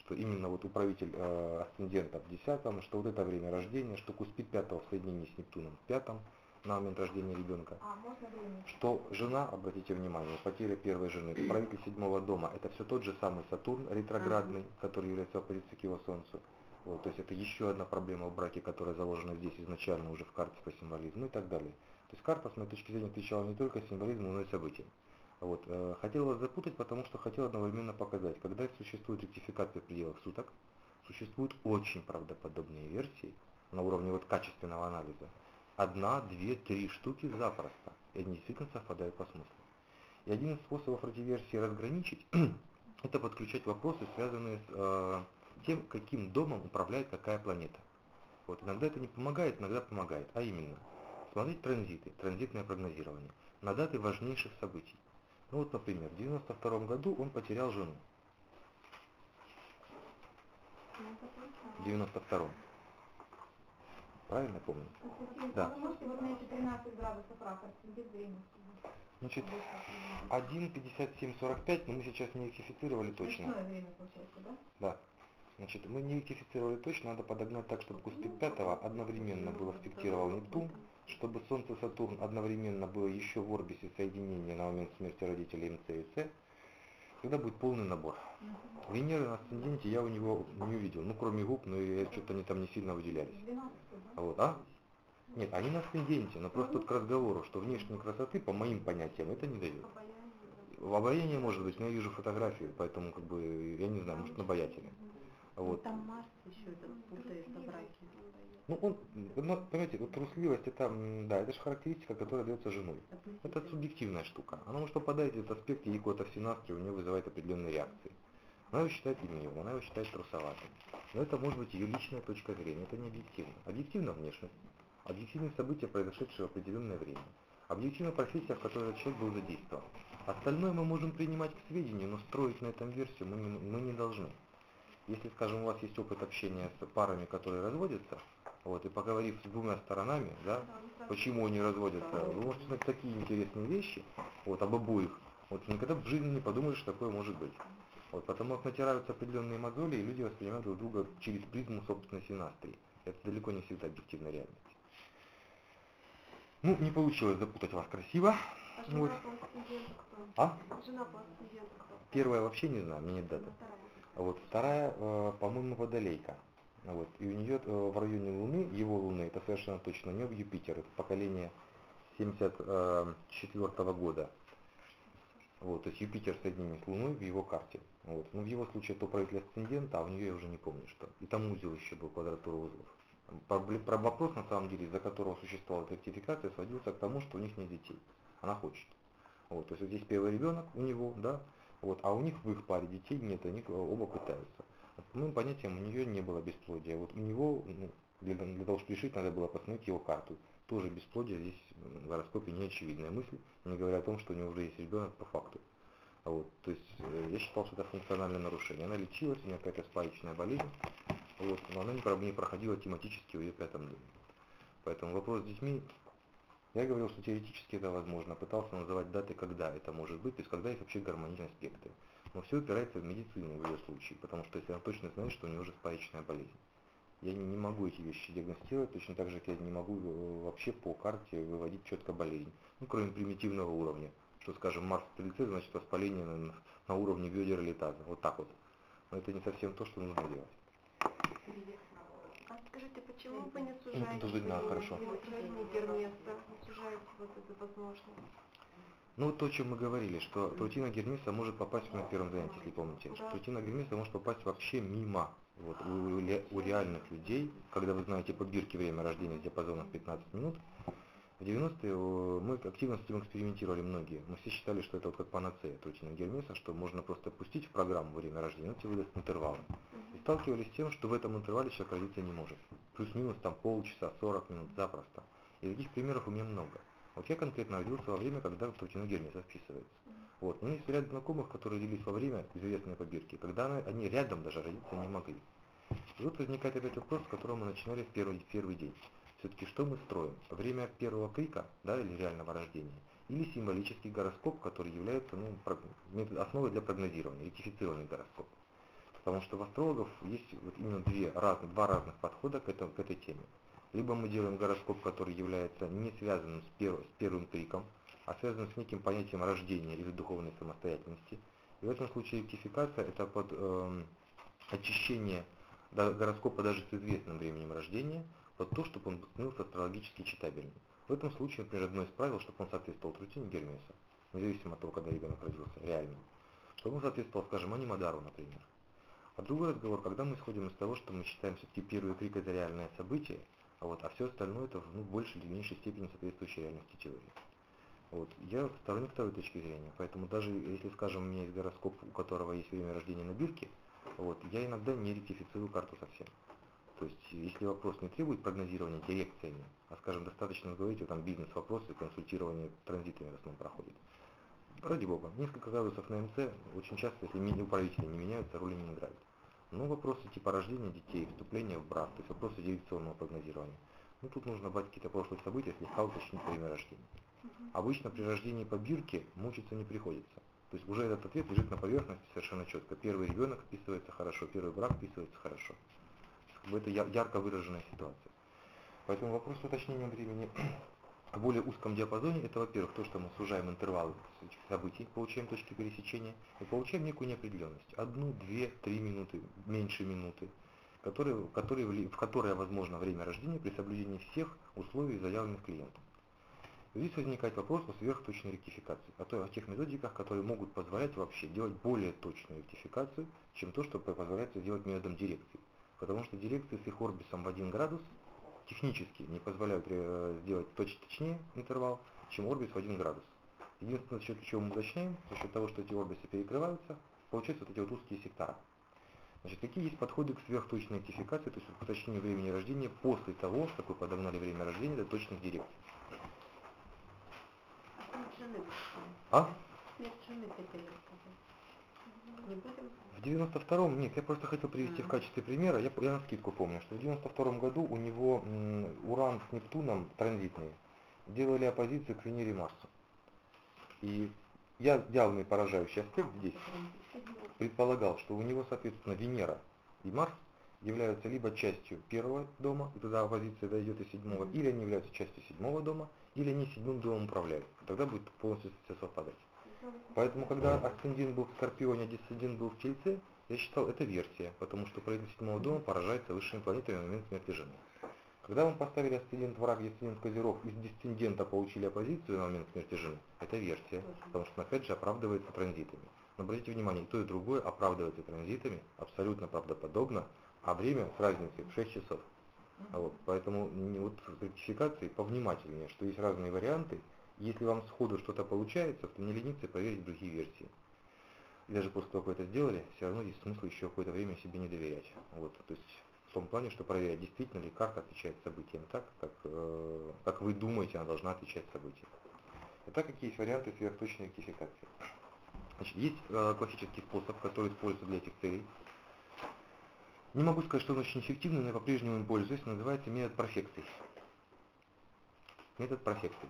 A: что именно вот управитель асцендента в 10-м, что вот это время рождения, что Куспид 5-го в соединении с Нептуном в 5-м на момент рождения ребенка. Что жена, обратите внимание, потеря первой жены, управитель 7-го дома, это все тот же самый Сатурн ретроградный, который является в оппозиции к его Солнцу. Вот, то есть это еще одна проблема в браке, которая заложена здесь изначально уже в карте по символизму и так далее. То есть карта, с моей точки зрения, отвечала не только символизму, но и событиям. Вот, хотел вас запутать, потому что хотел одновременно показать, когда существует ректификация в пределах суток, существуют очень правдоподобные версии на уровне вот качественного анализа. 1, 2, 3 штуки запросто, и они действительно совпадают по смыслу. И один из способов эти версии разграничить, это подключать вопросы, связанные с тем, каким домом управляет какая планета. Вот, иногда это не помогает, иногда помогает, а именно, смотреть транзиты, транзитное прогнозирование, на даты важнейших событий. Ну вот, например, в 92 году он потерял жену. В 92-м. Правильно помню? Да. Значит, 1,57,45, но мы сейчас не ректифицировали точно. Да. Значит, мы не ректифицировали точно, надо подогнать так, чтобы Куспид 5-го одновременно был аспектировал Нептун, чтобы Солнце Сатурн одновременно было еще в орбисе соединения на момент смерти родителей МЦ и С. Тогда будет полный набор. Венеры на асценденте я у него не увидел, ну кроме губ, но и что-то они там не сильно выделялись. Вот, Нет, они на асценденте, но просто тут к разговору, что внешней красоты, по моим понятиям, это не дает. Обаяние может быть, но я вижу фотографию, поэтому как бы, я не знаю, может на обаятеле. Вот.
C: Там Марс еще путается в браке.
A: Ну, понимаете, вот трусливость, это же характеристика, которая дается женой. Это субъективная штука. Она может попадать в этот аспект и какой-то в синастрии, у нее вызывает определенные реакции. Она его считает ленивым, она его считает трусоватым. Но это может быть ее личная точка зрения, это не объективно. Объективно внешность, объективные события, произошедшие в определенное время. Объективно профессия, в которой этот человек был задействован. Остальное мы можем принимать к сведению, но строить на этом версию мы не должны. Если, скажем, у вас есть опыт общения с парами, которые разводятся, вот, и поговорив с двумя сторонами, да, почему они разводятся, вы можете знать такие интересные вещи, вот, об обоих, вот, никогда в жизни не подумали, что такое может быть. Вот, потому как натираются определенные мозоли, и люди воспринимают друг друга через призму собственной синастрии. Это далеко не всегда объективная реальность. Ну, не получилось запутать вас красиво.
B: А жена
A: Вот.
B: по асценденту кто?
A: А?
B: Жена по асценденту кто?
A: Первая вообще не знаю, мне нет даты. Вот, вторая, по-моему, Водолейка. Вот, и у нее в районе Луны, его Луны, это совершенно точно, у нее Юпитер, это поколение 74 года. Вот, то есть Юпитер соединен с Луной в его карте. Вот. Ну, в его случае это управитель асцендента, а у нее я уже не помню что. И там узел еще был, квадратура узлов. Про вопрос, на самом деле, из-за которого существовала ректификация, сводился к тому, что у них нет детей. Она хочет. Вот, то есть вот здесь первый ребенок у него, да, вот, а у них в их паре детей нет, они оба пытаются. По моим понятиям, у нее не было бесплодия. Вот у него, для того, чтобы решить, надо было посмотреть его карту. Тоже бесплодие здесь в гороскопе не очевидная мысль, не говоря о том, что у него уже есть ребенок по факту. Вот, то есть я считал, что это функциональное нарушение. Она лечилась, у нее какая-то спаечная болезнь, вот, но она не проходила тематически в ее 5-м доме. Поэтому вопрос с детьми, я говорил, что теоретически это возможно, пытался называть даты, когда это может быть, то есть когда есть вообще гармоничные аспекты. Но все упирается в медицину в ее случае, потому что если она точно знает, что у нее уже спаечная болезнь. Я не могу эти вещи диагностировать, точно так же, как я не могу вообще по карте выводить четко болезнь. Ну, кроме примитивного уровня, что, скажем, Марс в Стрельце, значит воспаление на уровне бедер или таза. Вот так вот. Но это не совсем то, что нужно делать.
B: А скажите, почему вы не сужаете
A: хорошо.
B: Гермеса, не сужаете вот эту возможность?
A: Ну, то, о чем мы говорили, что Трутина Гермеса может попасть на первом занятии, если помните. Да. Трутина Гермеса может попасть вообще мимо. Вот, у реальных людей, когда вы знаете по бирке время рождения с диапазоном 15 минут, в 90-е мы активно с этим экспериментировали многие. Мы все считали, что это вот как панацея Трутина Гермеса, что можно просто пустить в программу время рождения, тебе выдаст интервалы. И сталкивались с тем, что в этом интервале человек родиться не может. Плюс-минус там полчаса, 40 минут, запросто. И таких примеров у меня много. Вот я конкретно родился во время, когда Трутина Гермеса вписывается. Вот. Но есть ряд знакомых, которые родились во время известной побирки, когда они рядом даже родиться не могли. И тут возникает опять вопрос, с которого мы начинали в первый день. Все-таки что мы строим? Время первого крика, да, или реального рождения? Или символический гороскоп, который является основой для прогнозирования, ректифицированный гороскоп? Потому что у астрологов есть вот именно два разных подхода к этой теме. Либо мы делаем гороскоп, который является не связанным с первым триком, а связанным с неким понятием рождения или духовной самостоятельности. И в этом случае ректификация это под очищение гороскопа даже с известным временем рождения, под то, чтобы он становился астрологически читабельным. В этом случае, например, одно из правил, чтобы он соответствовал рутине Гермеса, независимо от того, когда ребенок родился, реально. Чтобы он соответствовал, скажем, Анимадару, например. А другой разговор, когда мы исходим из того, что мы считаем все-таки первый крик это реальное событие, а все остальное это в большей или меньшей степени соответствующей реальности теории. Я сторонник второй точки зрения, поэтому даже если, скажем, у меня есть гороскоп, у которого есть время рождения на бирке, я иногда не ректифицирую карту совсем. То есть, если вопрос не требует прогнозирования дирекциями, а, скажем, достаточно говорить, там бизнес-вопросы, консультирование транзитами в основном проходит. Ради бога, несколько градусов на МЦ, очень часто, если управители не меняются, роли не играют. Но вопросы типа рождения детей, вступления в брак, то есть вопросы дирекционного прогнозирования. Тут нужно брать какие-то прошлые события, слегка уточнить время рождения. Обычно при рождении по бирке мучиться не приходится. То есть уже этот ответ лежит на поверхности совершенно четко. Первый ребенок вписывается хорошо, первый брак вписывается хорошо. Это ярко выраженная ситуация. Поэтому вопрос уточнения времени в более узком диапазоне, это, во-первых, то, что мы сужаем интервалы этих событий, получаем точки пересечения и получаем некую неопределенность. 1, 2, 3 минуты, меньше минуты, в которое возможно время рождения при соблюдении всех условий, заявленных клиентом. Здесь возникает вопрос о сверхточной ректификации, о тех методиках, которые могут позволять вообще делать более точную ректификацию, чем то, что позволяет сделать методом дирекции. Потому что дирекции с их орбисом в 1 градус технически не позволяют сделать точнее интервал, чем орбис в 1 градус. Единственное, за счет чего мы уточняем, за счет того, что эти орбисы перекрываются, получаются эти узкие сектора. Какие есть подходы к сверхточной ректификации, то есть к уточнению времени рождения после того, как вы подогнали время рождения до точных дирекций? В 92-м, нет, я просто хотел привести в качестве примера, я на скидку помню, что в 92-м году у него Уран с Нептуном транзитные делали оппозицию к Венере и Марсу. И я явный поражающий аспект здесь предполагал, что у него, соответственно, Венера и Марс являются либо частью первого дома, и тогда оппозиция дойдет из седьмого, или они являются частью седьмого дома, или они седьмым домом управляют. Тогда будет полностью все совпадать. Поэтому, когда асцендент был в Скорпионе, а дисцендент был в Тельце, я считал, это версия, потому что правитель седьмого дома поражается высшими планетами в момент смерти жены. Когда вам поставили асцендент враг, дисцендент Козерог, из дисцендента получили оппозицию на момент смерти жены, это версия, потому что, опять же, оправдывается транзитами. Но обратите внимание, и то, и другое оправдывается транзитами, абсолютно правдоподобно, а время с разницей в 6 часов. Поэтому в ректификации повнимательнее, что есть разные варианты. Если вам сходу что-то получается, то не лениться проверить другие версии. И даже после того, как вы это сделали, все равно есть смысл еще какое-то время себе не доверять. То есть в том плане, что проверять, действительно ли карта отвечает событиям так, как вы думаете, она должна отвечать событиям. Итак, какие есть варианты сверхточной ректификации? Есть классический способ, который используется для этих целей. Не могу сказать, что он очень эффективный, но я по-прежнему им пользуюсь. Называется метод профекций. Метод профекций.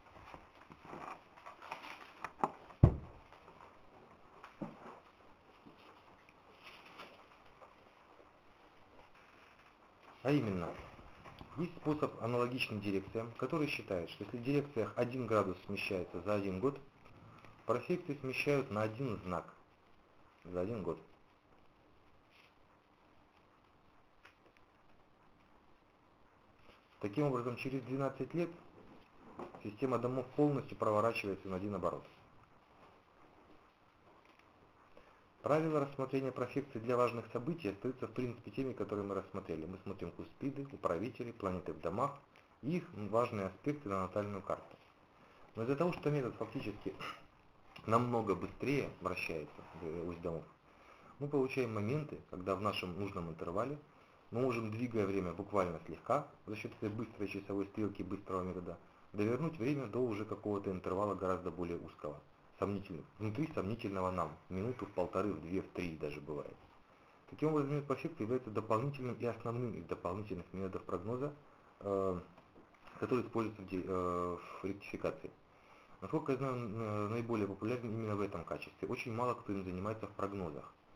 A: А именно, есть способ аналогичный дирекциям, который считает, что если в дирекциях 1 градус смещается за 1 год, профекции смещают на 1 знак за 1 год. Таким образом, через 12 лет система домов полностью проворачивается на 1 оборот. Правило рассмотрения профекций для важных событий остаются в принципе теми, которые мы рассмотрели. Мы смотрим куспиды, управители, планеты в домах и их важные аспекты на натальную карту. Но из-за того, что метод фактически намного быстрее вращается в ось домов, мы получаем моменты, когда в нашем нужном интервале мы можем, двигая время буквально слегка, за счет этой быстрой часовой стрелки, быстрого метода, довернуть время до уже какого-то интервала гораздо более узкого. Внутри сомнительного нам, минуту, в полторы, в 2, в 3 даже бывает. Таким образом, метод профекции является дополнительным и основным из дополнительных методов прогноза, который используется в ректификации. Насколько я знаю, наиболее популярен именно в этом качестве. Очень мало кто им занимается в прогнозах.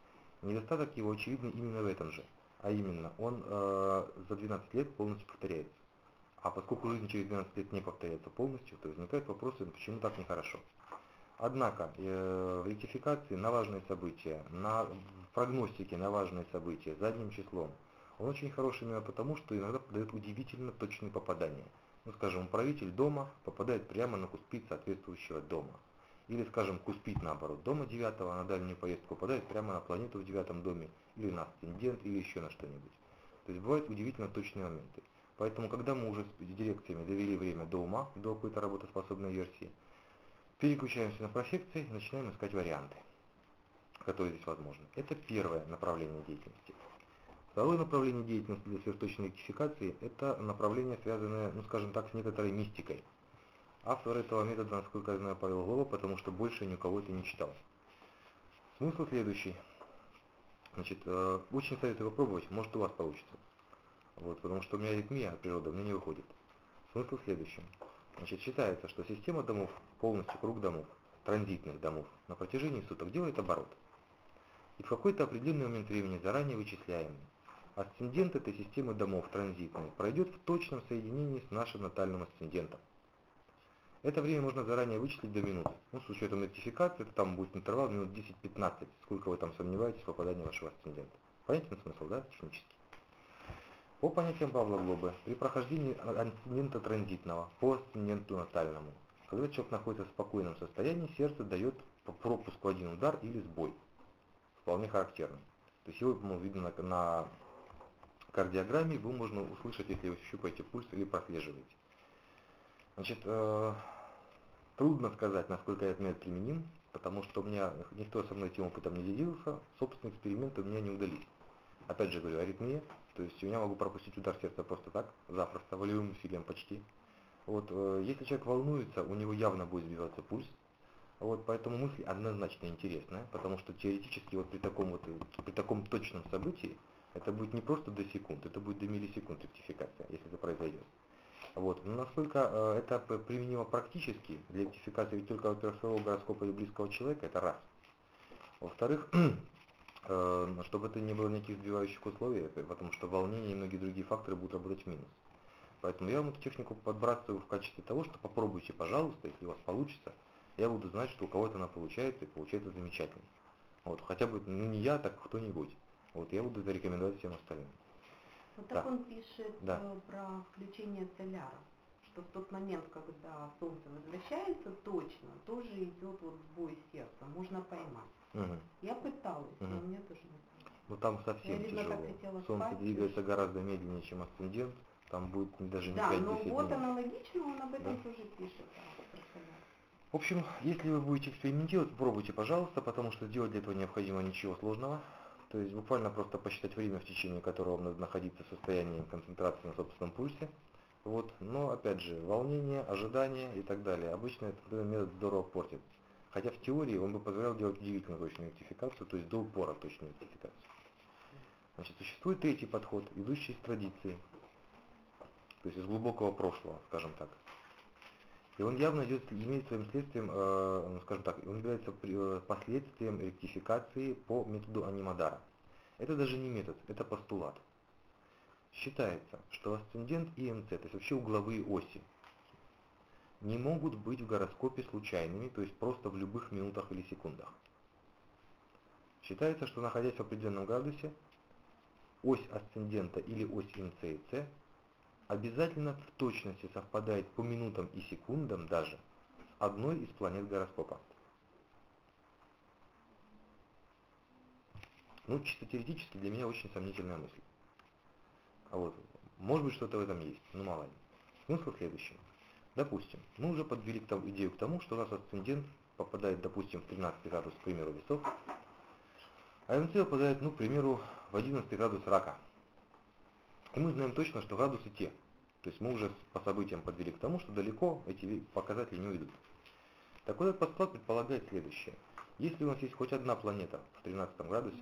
A: Недостаток его очевидный именно в этом же, а именно, он за 12 лет полностью повторяется. А поскольку жизнь через 12 лет не повторяется полностью, то возникают вопросы, почему так нехорошо. Однако в ректификации на важные события, в прогностике на важные события задним числом, он очень хорош именно потому, что иногда дает удивительно точные попадания. Ну, скажем, управитель дома попадает прямо на куспит соответствующего дома. Или, скажем, куспит, наоборот, дома 9 на дальнюю поездку попадает прямо на планету в 9 доме, или на асцендент, или еще на что-нибудь. То есть бывают удивительно точные моменты. Поэтому, когда мы уже с дирекциями довели время до ума, до какой-то работоспособной версии, переключаемся на профекции и начинаем искать варианты, которые здесь возможны. Это первое направление деятельности. Второе направление деятельности для сверхточной ректификации – это направление, связанное, ну скажем так, с некоторой мистикой. Автор этого метода, насколько я знаю, Павел Глоба, потому что больше ни у кого это не читал. Смысл следующий. Значит, очень советую попробовать, может у вас получится. Вот, потому что у меня аритмия от природы, мне не выходит. Смысл следующий. Значит, считается, что система домов, полностью круг домов, транзитных домов, на протяжении суток делает оборот. И в какой-то определенный момент времени, заранее вычисляемый, асцендент этой системы домов транзитной пройдет в точном соединении с нашим натальным асцендентом. Это время можно заранее вычислить до минут. Ну, с учетом ректификации, это там будет интервал минут 10-15, сколько вы там сомневаетесь в попадании вашего асцендента. Понятен смысл, да, технически? По понятиям Павла Глобы, при прохождении асцендента транзитного по асценденту натальному, когда человек находится в спокойном состоянии, сердце дает пропуск в один удар или сбой. Вполне характерно. То есть его видно на кардиограмме, его можно услышать, если вы щупаете пульс или прослеживаете. Значит, трудно сказать, насколько этот метод применим, потому что у меня никто со мной этим опытом не делился, собственные эксперименты у меня не удались. Опять же говорю, аритмия, то есть я могу пропустить удар сердца просто так, запросто, волевым усилием почти. Вот, если человек волнуется, у него явно будет сбиваться пульс. Вот, поэтому мысль однозначно интересная, потому что теоретически вот при таком точном событии это будет не просто до секунд, это будет до миллисекунд ректификация, если это произойдет. Вот. Но насколько это применимо практически для ректификации ведь только, во-первых, своего гороскопа и близкого человека, это раз. Во-вторых, чтобы это не было никаких сбивающих условий, потому что волнение и многие другие факторы будут работать в минус. Поэтому я вам эту технику подбрасываю в качестве того, что попробуйте, пожалуйста, если у вас получится. Я буду знать, что у кого-то она получается и получается замечательно. Вот, хотя бы, ну не я, так кто-нибудь. Вот, я буду это рекомендовать всем остальным.
C: Вот так
A: да.
C: он пишет про включение соляра, что в тот момент, когда Солнце возвращается точно, тоже идет вот сбой сердца, можно поймать.
A: Угу.
C: Я пыталась, но мне тоже не получилось.
A: Ну там совсем тяжело. Солнце двигается гораздо медленнее, чем асцендент, там будет даже не 5-10 минут.
C: Да, но вот аналогично он об этом тоже пишет.
A: В общем, если вы будете экспериментировать, пробуйте, пожалуйста, потому что делать для этого необходимо ничего сложного. То есть буквально просто посчитать время, в течение которого вам надо находиться в состоянии концентрации на собственном пульсе. Вот. Но опять же, волнение, ожидание и так далее. Обычно этот метод здорово портит. Хотя в теории он бы позволял делать удивительно точную ректификацию, то есть до упора точную ректификацию. Значит, существует третий подход, идущий из традиции, то есть из глубокого прошлого, скажем так. И он явно имеет своим следствием, скажем так, он является последствием ректификации по методу Анимадара. Это даже не метод, это постулат. Считается, что асцендент и МЦ, то есть вообще угловые оси, не могут быть в гороскопе случайными, то есть просто в любых минутах или секундах. Считается, что находясь в определенном градусе, ось асцендента или ось МЦ и С обязательно в точности совпадает по минутам и секундам даже с одной из планет гороскопа. Ну, чисто теоретически для меня очень сомнительная мысль. А вот, может быть, что-то в этом есть, но мало ли. Смысл следующий. Допустим, мы уже подвели идею к тому, что у нас асцендент попадает, допустим, в 13 градус, к примеру, весов, а МЦ попадает, ну, к примеру, в 11 градус рака. И мы знаем точно, что градусы те. То есть мы уже по событиям подвели к тому, что далеко эти показатели не уйдут. Такой подсклад предполагает следующее. Если у нас есть хоть одна планета в 13 градусе,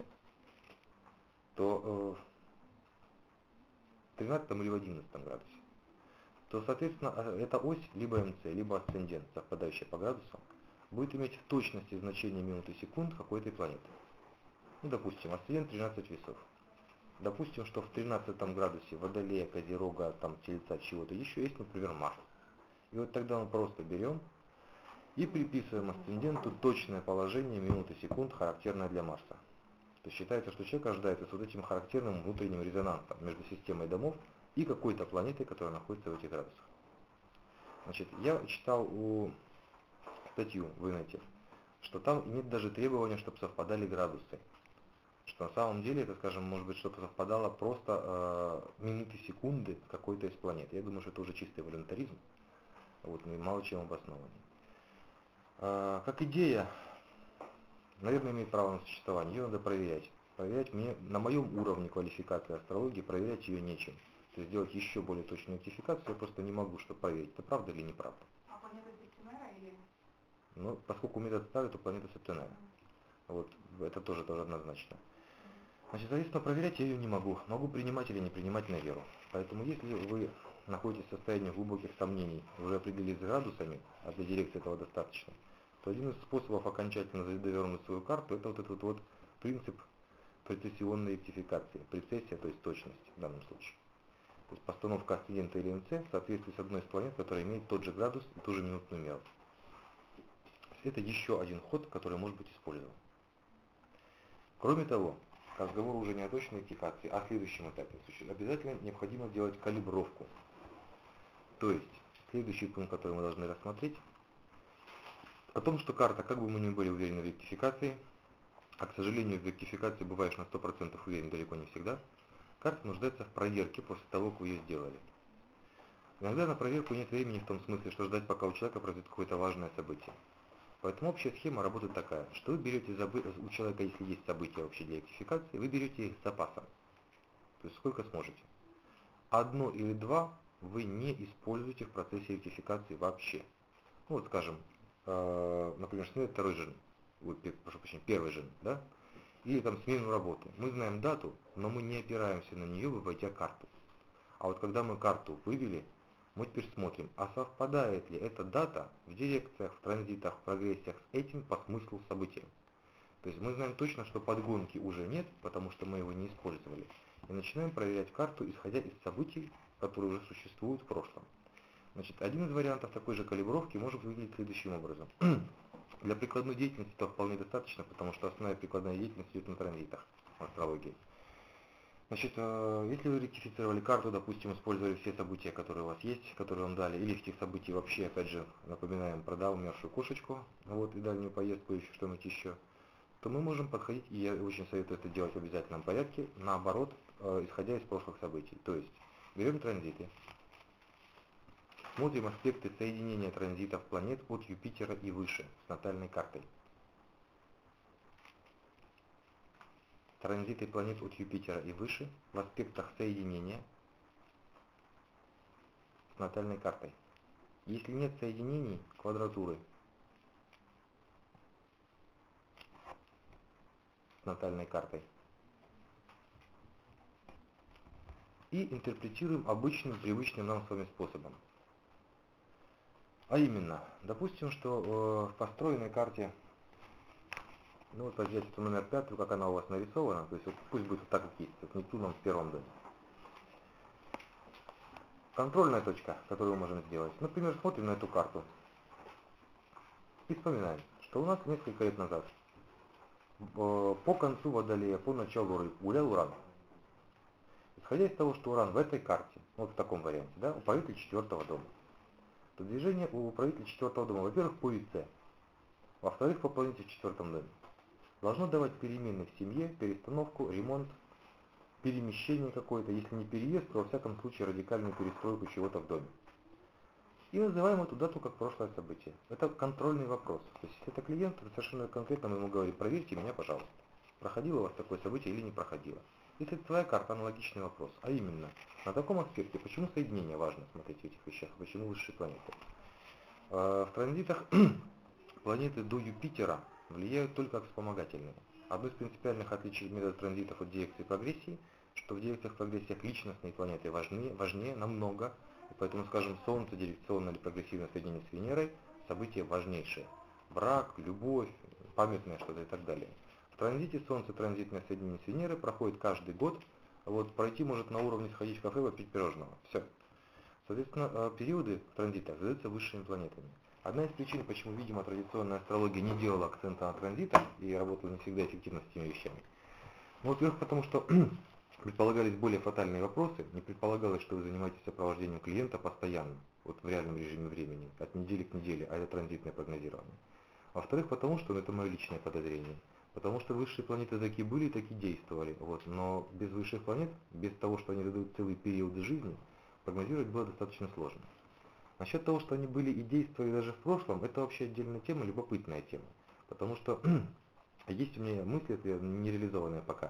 A: то в 13 или в 11 градусе, то, соответственно, эта ось, либо МЦ, либо асцендент, совпадающая по градусам, будет иметь в точности значение минут и секунд какой-то планеты. Ну, допустим, асцендент 13 весов. Допустим, что в 13 градусе Водолея, Козерога, там, Тельца, чего-то еще есть, например, Марс. И вот тогда мы просто берем и приписываем асценденту точное положение минут и секунд, характерное для Марса. То есть считается, что человек рождается с вот этим характерным внутренним резонансом между системой домов и какой-то планетой, которая находится в этих градусах. Значит, я читал статью в инете, что там нет даже требования, чтобы совпадали градусы. Что на самом деле это, скажем, может быть, что-то совпадало просто минуты, секунды какой-то из планет. Я думаю, что это уже чистый волюнтаризм, вот, и мало чем обоснованный. Как идея, наверное, имеет право на существование, ее надо проверять. Проверять мне, на моем уровне квалификации астрологии, проверять ее нечем. То есть сделать еще более точную идентификацию я просто не могу, чтобы проверить, это правда или неправда.
E: А планета Септенера или?
A: Ну, поскольку метод ставит, то планета Септенера. Вот, это тоже однозначно. Значит, соответственно, проверять я ее не могу. Могу принимать или не принимать на веру. Поэтому, если вы находитесь в состоянии глубоких сомнений, уже определились с градусами, а для дирекции этого достаточно, то один из способов окончательно довернуть свою карту, это вот этот вот принцип прецессионной ректификации. Прецессия, то есть точность в данном случае. То есть постановка асцендента или МЦ в соответствии с одной из планет, которая имеет тот же градус и ту же минутную меру. Это еще один ход, который может быть использован. Кроме того, разговор уже не о точной ректификации, а о следующем этапе. Обязательно необходимо делать калибровку. То есть, следующий пункт, который мы должны рассмотреть, о том, что карта, как бы мы ни были уверены в ректификации, а, к сожалению, в ректификации бываешь на 100% уверен далеко не всегда, карта нуждается в проверке после того, как вы ее сделали. Иногда на проверку нет времени в том смысле, что ждать, пока у человека произойдет какое-то важное событие. Поэтому общая схема работает такая, что вы берете у человека, если есть события вообще для ректификации, вы берете их с запасом. То есть сколько сможете. Одно или два вы не используете в процессе ректификации вообще. Ну вот скажем, например, смерть второй жены, прошу прощения, первой жены, да? Или там смену работы. Мы знаем дату, но мы не опираемся на нее, выводя карту. А вот когда мы карту вывели, мы теперь смотрим, а совпадает ли эта дата в дирекциях, в транзитах, в прогрессиях с этим по смыслу события. То есть мы знаем точно, что подгонки уже нет, потому что мы его не использовали. И начинаем проверять карту, исходя из событий, которые уже существуют в прошлом. Значит, один из вариантов такой же калибровки может выглядеть следующим образом. Для прикладной деятельности это вполне достаточно, потому что основная прикладная деятельность идет на транзитах в астрологии. Значит, если вы ректифицировали карту, допустим, использовали все события, которые у вас есть, которые вам дали, или этих событий вообще, опять же, напоминаем, продал умершую кошечку, вот, и дальнюю поездку, еще что-нибудь еще, то мы можем подходить, и я очень советую это делать в обязательном порядке, наоборот, исходя из прошлых событий. То есть, берем транзиты, смотрим аспекты соединения транзитов планет от Юпитера и выше с натальной картой. Транзиты планет от Юпитера и выше в аспектах соединения с натальной картой. Если нет соединений, квадратуры с натальной картой. И интерпретируем обычным, привычным нам с вами способом. А именно, допустим, что в построенной карте, ну вот взять эту номер 5, как она у вас нарисована, то есть вот пусть будет так, как есть, с Нептуном в первом доме. Контрольная точка, которую мы можем сделать. Например, смотрим на эту карту и вспоминаем, что у нас несколько лет назад, по концу Водолея, по началу Рыб, гулял Уран. Исходя из того, что Уран в этой карте, вот в таком варианте, да, у правителя 4-го дома, то движение у правителя 4-го дома, во-первых, по ИЦ, во-вторых, по планете в 4-м доме, должно давать перемены в семье, перестановку, ремонт, перемещение какое-то, если не переезд, то во всяком случае радикальную перестройку чего-то в доме. И называем эту дату как прошлое событие. Это контрольный вопрос. То есть, если это клиент, то совершенно конкретно мы ему говорим, проверьте меня, пожалуйста. Проходило у вас такое событие или не проходило. Если это твоя карта, аналогичный вопрос. А именно, на таком аспекте, почему соединение важно смотреть в этих вещах, почему высшие планеты. В транзитах планеты до Юпитера влияют только как вспомогательные. Одно из принципиальных отличий метода транзитов от дирекции и прогрессии, что в дирекциях и прогрессиях личностные планеты важнее намного, и поэтому, скажем, Солнце, дирекционное или прогрессивное соединение с Венерой, события важнейшие. Брак, любовь, памятное что-то и так далее. В транзите Солнце, транзитное соединение с Венерой проходит каждый год. Вот пройти может на уровне сходить в кафе, попить пирожного. Все. Соответственно, периоды транзита задаются высшими планетами. Одна из причин, почему, видимо, традиционная астрология не делала акцента на транзитах и работала не всегда эффективно с этими вещами. Ну, во-первых, потому что предполагались более фатальные вопросы, не предполагалось, что вы занимаетесь сопровождением клиента постоянно, вот в реальном режиме времени, от недели к неделе, а это транзитное прогнозирование. Во-вторых, потому что, это мое личное подозрение, потому что высшие планеты такие были и такие действовали, вот, но без высших планет, без того, что они дадут целые периоды жизни, прогнозировать было достаточно сложно. Насчет того, что они были и действовали даже в прошлом, это вообще отдельная тема, любопытная тема, потому что есть у меня мысли, это не реализованная пока,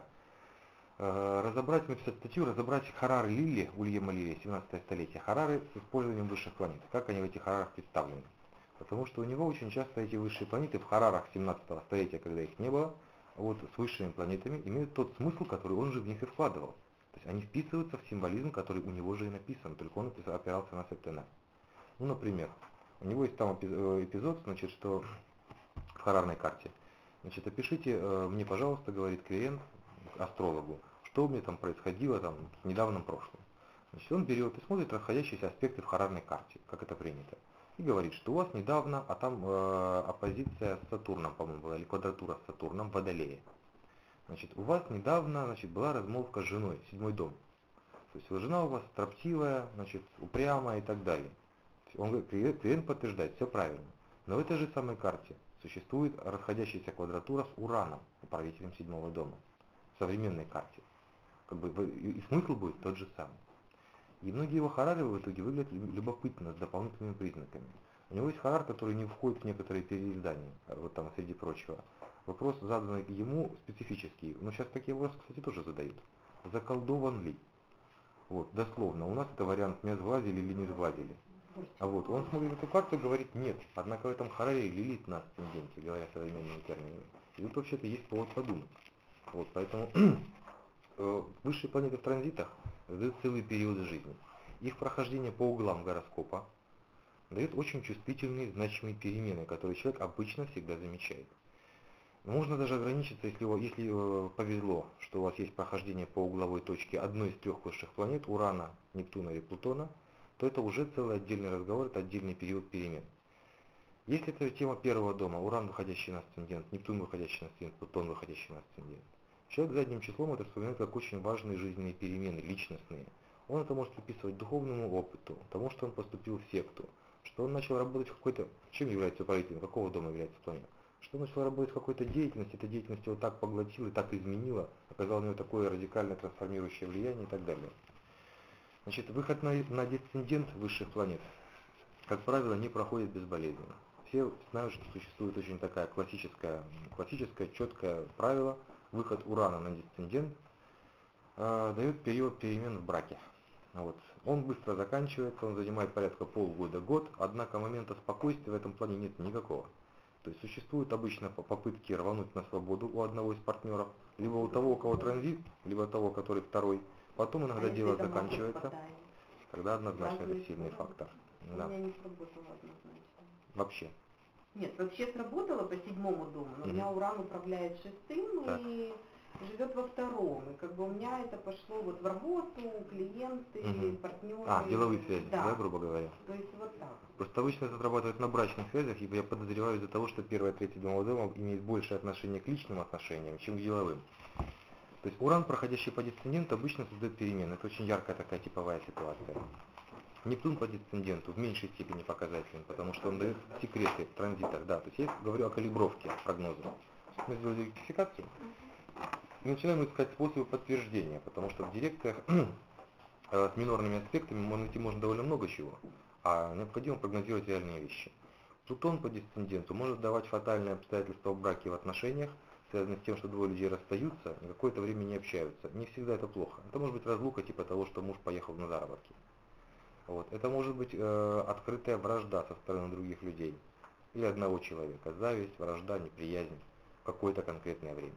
A: написать статью, разобрать Харары Лилли, Ульяма Лилли, 17 столетие, Харары с использованием высших планет, как они в этих Харарах представлены. Потому что у него очень часто эти высшие планеты в Харарах 17 столетия, когда их не было, вот с высшими планетами имеют тот смысл, который он же в них и вкладывал. То есть они вписываются в символизм, который у него же и написан, только он опирался на Септена. Ну, например, у него есть там эпизод, значит, что в Харарной карте. Значит, опишите мне, пожалуйста, говорит клиент астрологу, что у меня там происходило там в недавнем прошлом. Значит, он берет и смотрит расходящиеся аспекты в Харарной карте, как это принято. И говорит, что у вас недавно, а там оппозиция с Сатурном, по-моему, была, или квадратура с Сатурном в Водолее. Значит, у вас недавно, значит, была размолвка с женой, 7-й дом. То есть жена у вас строптивая, значит, упрямая и так далее. Он говорит, клиент подтверждает, все правильно. Но в этой же самой карте существует расходящаяся квадратура с Ураном, управителем 7-го дома, в современной карте. Как бы, и смысл будет тот же самый. И многие его харары в итоге выглядят любопытно, с дополнительными признаками. У него есть харар, который не входит в некоторые переиздания, вот там среди прочего. Вопрос, заданный ему, специфический. Но сейчас такие вопросы, кстати, тоже задают. Заколдован ли? Вот, дословно. У нас это вариант «меня сглазили или не сглазили». А вот, он смотрит эту карту и говорит «нет». Однако в этом хараре Лилит на асценденте, говоря современными терминами. И тут вообще-то есть повод подумать. Вот, поэтому высшие планеты в транзитах дают целые периоды жизни. Их прохождение по углам гороскопа дает очень чувствительные, значимые перемены, которые человек обычно всегда замечает. Можно даже ограничиться, если повезло, что у вас есть прохождение по угловой точке одной из трех высших планет, Урана, Нептуна или Плутона, то это уже целый отдельный разговор, это отдельный период перемен. Если это тема первого дома, Уран, выходящий на асцендент, Нептун, выходящий на асцендент, Плутон, выходящий на асцендент, человек задним числом это вспоминает как очень важные жизненные перемены, личностные. Он это может приписывать духовному опыту, тому, что он поступил в секту, что он начал работать в какой-то... Чем является управителем? Какого дома является планета? Что он начал работать в какой-то деятельности, эта деятельность его так поглотила и так изменила, оказала на него такое радикально трансформирующее влияние и так далее. Значит, выход на десцендент высших планет, как правило, не проходит безболезненно. Все знают, что существует очень такая классическое, четкое правило. Выход Урана на десцендент дает период перемен в браке. Вот. Он быстро заканчивается, он занимает порядка полгода-год, однако момента спокойствия в этом плане нет никакого. То есть существуют обычно попытки рвануть на свободу у одного из партнеров, либо у того, у кого транзит, либо у того, который второй. Потом иногда дело заканчивается, когда однозначно это сильный фактор.
C: Да. У меня не сработало однозначно.
A: Вообще.
C: Нет, вообще сработало по 7-му дому, но у меня Уран управляет 6-м и живет во 2-м. И как бы у меня это пошло вот в работу, клиенты, партнеры.
A: Деловые связи, да, грубо говоря.
C: То есть вот так.
A: Просто обычно это отрабатывает на брачных связях, ибо я подозреваю из-за того, что 1-й, 3-й дом дома имеет большее отношение к личным отношениям, чем к деловым. То есть Уран, проходящий по десценденту, обычно создает перемены. Это очень яркая такая типовая ситуация. Нептун по десценденту в меньшей степени показателен, потому что он дает секреты в транзитах. Да, то есть я говорю о калибровке прогноза. Мы сделали ректификацию и начинаем искать способы подтверждения, потому что в дирекциях с минорными аспектами найти можно довольно много чего, а необходимо прогнозировать реальные вещи. Плутон по десценденту может давать фатальные обстоятельства в браке и в отношениях, связанные с тем, что двое людей расстаются и какое-то время не общаются. Не всегда это плохо. Это может быть разлука типа того, что муж поехал на заработки. Вот. Это может быть открытая вражда со стороны других людей или одного человека. Зависть, вражда, неприязнь в какое-то конкретное время.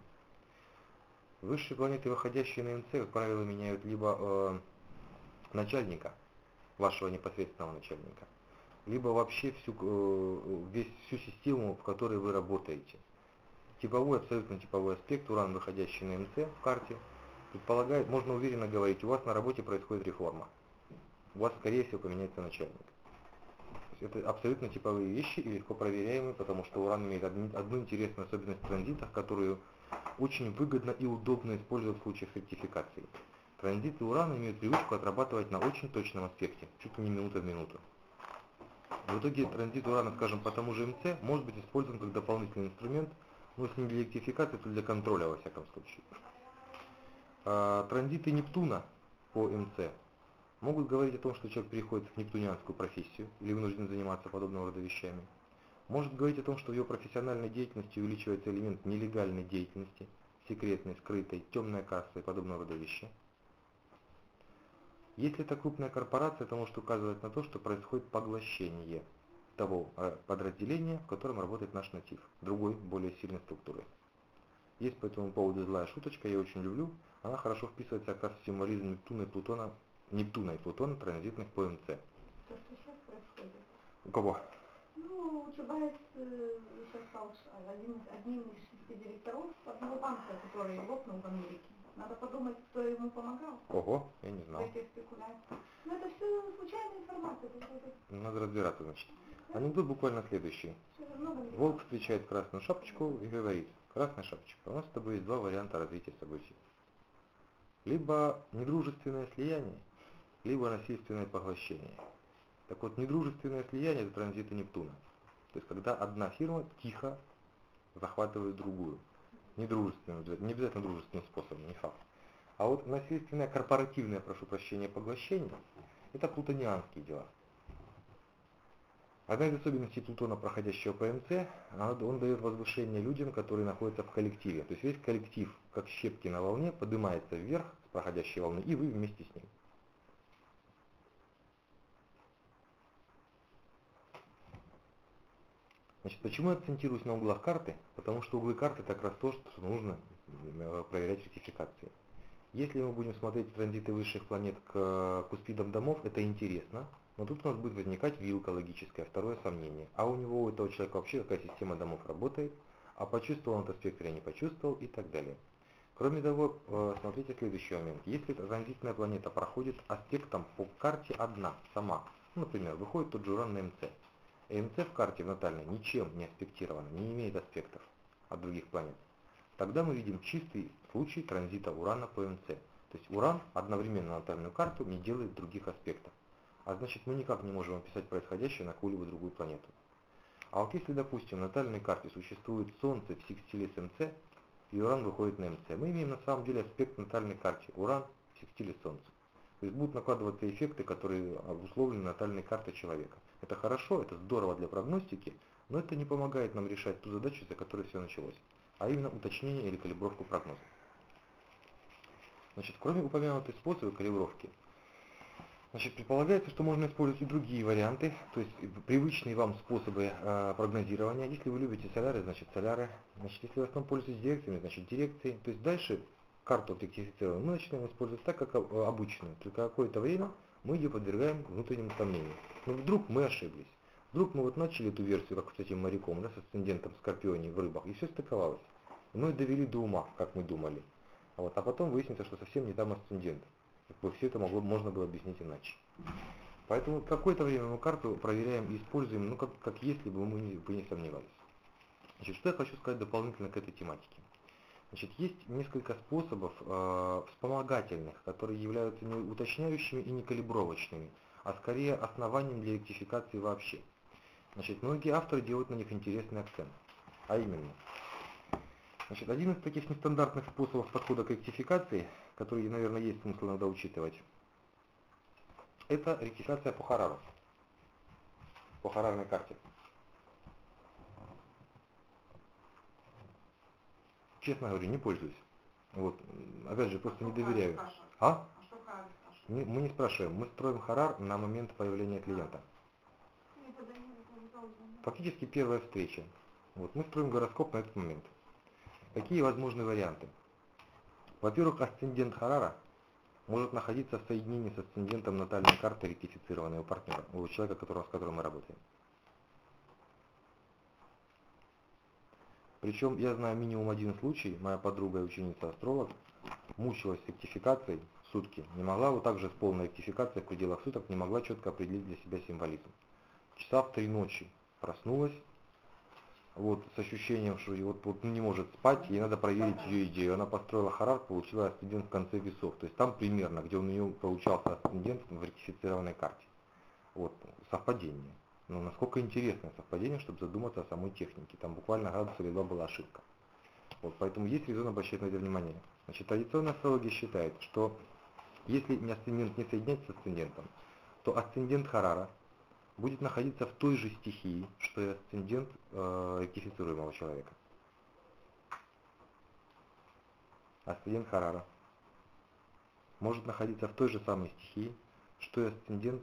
A: Высшие планеты, выходящие на МЦ, как правило, меняют либо начальника, вашего непосредственного начальника, либо вообще всю систему, в которой вы работаете. Типовой, абсолютно типовой аспект, Уран, выходящий на МЦ в карте, предполагает, можно уверенно говорить, у вас на работе происходит реформа. У вас, скорее всего, поменяется начальник. То есть это абсолютно типовые вещи и легко проверяемые, потому что Уран имеет одну интересную особенность в транзитах, которую очень выгодно и удобно использовать в случаях ректификации. Транзиты Урана имеют привычку отрабатывать на очень точном аспекте, чуть ли не минута в минуту. В итоге транзит Урана, скажем, по тому же МЦ может быть использован как дополнительный инструмент, но если не для ректификации, то для контроля во всяком случае. Транзиты Нептуна по МЦ могут говорить о том, что человек переходит в нептунианскую профессию или вынужден заниматься подобного рода вещами. Может говорить о том, что в его профессиональной деятельности увеличивается элемент нелегальной деятельности, секретной, скрытой, темная касса и подобного рода вещи. Если это крупная корпорация, то может указывать на то, что происходит поглощение того подразделения, в котором работает наш натив, другой, более сильной структуры. Есть по этому поводу злая шуточка, я ее очень люблю. Она хорошо вписывается как раз в символизм Нептуна и Плутона транзитных по МЦ.
B: То, что сейчас происходит.
A: У кого?
B: Ну, Чубайс сейчас стал одним из 6 директоров одного банка, который лопнул в Америке. Надо подумать, кто ему помогал.
A: Ого, я не знал.
B: Эти спекуляции. Ну, это все случайная информация.
A: Надо разбираться, значит. Анекдот буквально следующий. Волк встречает красную шапочку и говорит: красная шапочка, у нас с тобой есть два варианта развития событий. Либо недружественное слияние, либо насильственное поглощение. Так вот, недружественное слияние – это транзиты Нептуна. То есть, когда одна фирма тихо захватывает другую. Недружественным, не обязательно дружественным способом, не факт. А вот насильственное, корпоративное, прошу прощения, поглощение – это плутонианские дела. Одна из особенностей Плутона, проходящего по МЦ, он дает возвышение людям, которые находятся в коллективе. То есть весь коллектив, как щепки на волне, поднимается вверх с проходящей волны, и вы вместе с ним. Значит, почему я акцентируюсь на углах карты? Потому что углы карты это как раз то, что нужно проверять ректификации. Если мы будем смотреть транзиты высших планет к куспидам домов, это интересно, но тут у нас будет возникать вилка логическая, второе сомнение. А у него, у этого человека вообще какая система домов работает, а почувствовал он этот спектр или не почувствовал и так далее. Кроме того, смотрите следующий момент. Если транзитная планета проходит аспектом по карте одна, сама, например, выходит тот же Уран на МЦ, МЦ в карте в натальной ничем не аспектирована, не имеет аспектов от других планет. Тогда мы видим чистый случай транзита Урана по МЦ. То есть Уран одновременно на натальную карту не делает других аспектов. А значит, мы никак не можем описать происходящее на какую-либо другую планету. А вот если, допустим, на натальной карте существует Солнце в секстиле с МЦ, и Уран выходит на МЦ, мы имеем на самом деле аспект на натальной карте Уран в секстиле Солнца. То есть будут накладываться эффекты, которые обусловлены натальной картой человека. Это хорошо, это здорово для прогностики, но это не помогает нам решать ту задачу, за которой все началось, а именно уточнение или калибровку прогноза. Значит, кроме упомянутых способов калибровки, предполагается, что можно использовать и другие варианты, то есть привычные вам способы прогнозирования. Если вы любите соляры, значит соляры. Значит, если вы в основном пользуетесь дирекциями, значит дирекции. То есть дальше карту ректифицированную мы начинаем использовать так, как обычную. Только какое-то время мы ее подвергаем внутреннему сомнению. Но вдруг мы ошиблись. Вдруг мы вот начали эту версию, как с этим моряком, да, с асцендентом Скорпионе в рыбах, и все стыковалось. Мы довели до ума, как мы думали. А потом выяснится, что совсем не там асцендент. Все это можно было объяснить иначе. Поэтому какое-то время мы карту проверяем и используем, как если бы мы не сомневались. Значит, что я хочу сказать дополнительно к этой тематике. Значит, есть несколько способов вспомогательных, которые являются не уточняющими и не калибровочными, а скорее основанием для ректификации вообще. Значит, многие авторы делают на них интересный акцент. А именно, значит, один из таких нестандартных способов подхода к ректификации, который, наверное, есть смысл иногда учитывать, это ректификация по Харару, по харарной карте. Честно говорю, не пользуюсь. Вот, опять же, просто не доверяю. А? Мы не спрашиваем, мы строим Харар на момент появления клиента. Фактически первая встреча. Вот, мы строим гороскоп на этот момент. Какие возможны варианты? Во-первых, асцендент Харара может находиться в соединении с асцендентом натальной карты ректифицированной у партнера, у человека, с которым мы работаем. Причем я знаю минимум один случай, моя подруга и ученица-астролог мучилась с ректификацией сутки, не могла вот так же с полной ректификацией в пределах суток, не могла четко определить для себя символизм. Часа в 3 ночи проснулась, вот с ощущением, что вот не может спать, ей надо проверить ее идею. Она построила харар, получила асцендент в конце весов. То есть там примерно, где у нее получался асцендент в ректифицированной карте. Вот, совпадение. Но насколько интересное совпадение, чтобы задуматься о самой технике. Там буквально градус или два была ошибка. Вот, поэтому есть резон обращать на это внимание. Значит, традиционная астрология считает, что если асцендент не соединяется с асцендентом, то асцендент харара будет находиться в той же стихии, что и асцендент ректифицируемого человека. Асцендент харара может находиться в той же самой стихии, что и асцендент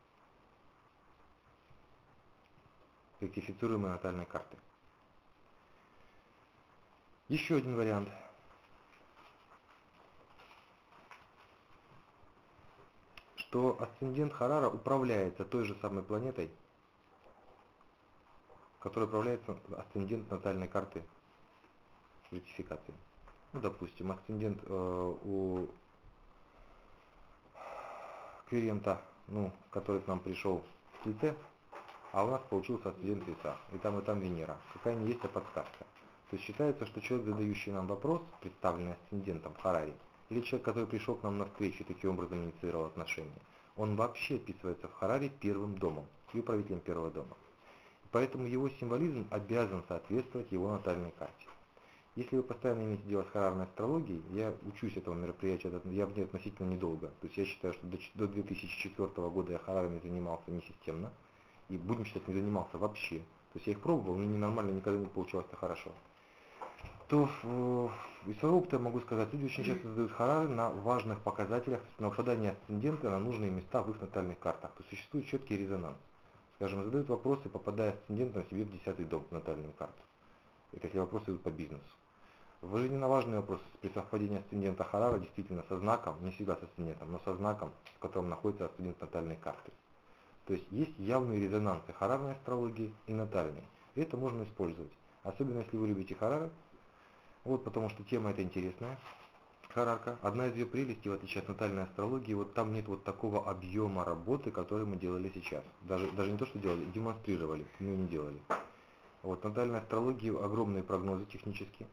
A: ректифицируемой натальной карты. Еще один вариант. Что асцендент харара управляется той же самой планетой, которая управляется асцендент натальной карты ректификации. Ну, допустим, асцендент у Квирента, который к нам пришел в Тельце, а у нас получился асцендент Веса, и там Венера. Какая не есть подсказка. То есть считается, что человек, задающий нам вопрос, представленный асцендентом в Хараре, или человек, который пришел к нам на встречу и таким образом инициировал отношения, он вообще описывается в Хараре первым домом, и управителем первого дома. Поэтому его символизм обязан соответствовать его натальной карте. Если вы постоянно имеете дело с харарной астрологией, я учусь этому мероприятию, я в ней относительно недолго. То есть я считаю, что до 2004 года я харарами занимался несистемно, и будем считать, не занимался вообще. То есть я их пробовал, но ненормально, никогда не получалось-то хорошо. То из своего опыта могу сказать, люди очень часто задают харары на важных показателях, на выпадание асцендента на нужные места в их натальных картах. То есть существует четкий резонанс. Скажем, задают вопросы, попадая асцендентом себе в 10-й дом в натальную карту. Это если вопросы идут по бизнесу. В жизненно важный вопрос при совпадении асцендента харара действительно со знаком, не всегда с асцендентом, но со знаком, в котором находится асцендент натальной карты. То есть есть явные резонансы харарной астрологии и натальной. И это можно использовать. Особенно если вы любите харары, потому что тема эта интересная. Харарка. Одна из ее прелестей, в отличие от натальной астрологии, там нет такого объема работы, который мы делали сейчас. Даже не то, что делали, демонстрировали, мы не делали. Натальной астрологии огромные прогнозы технические.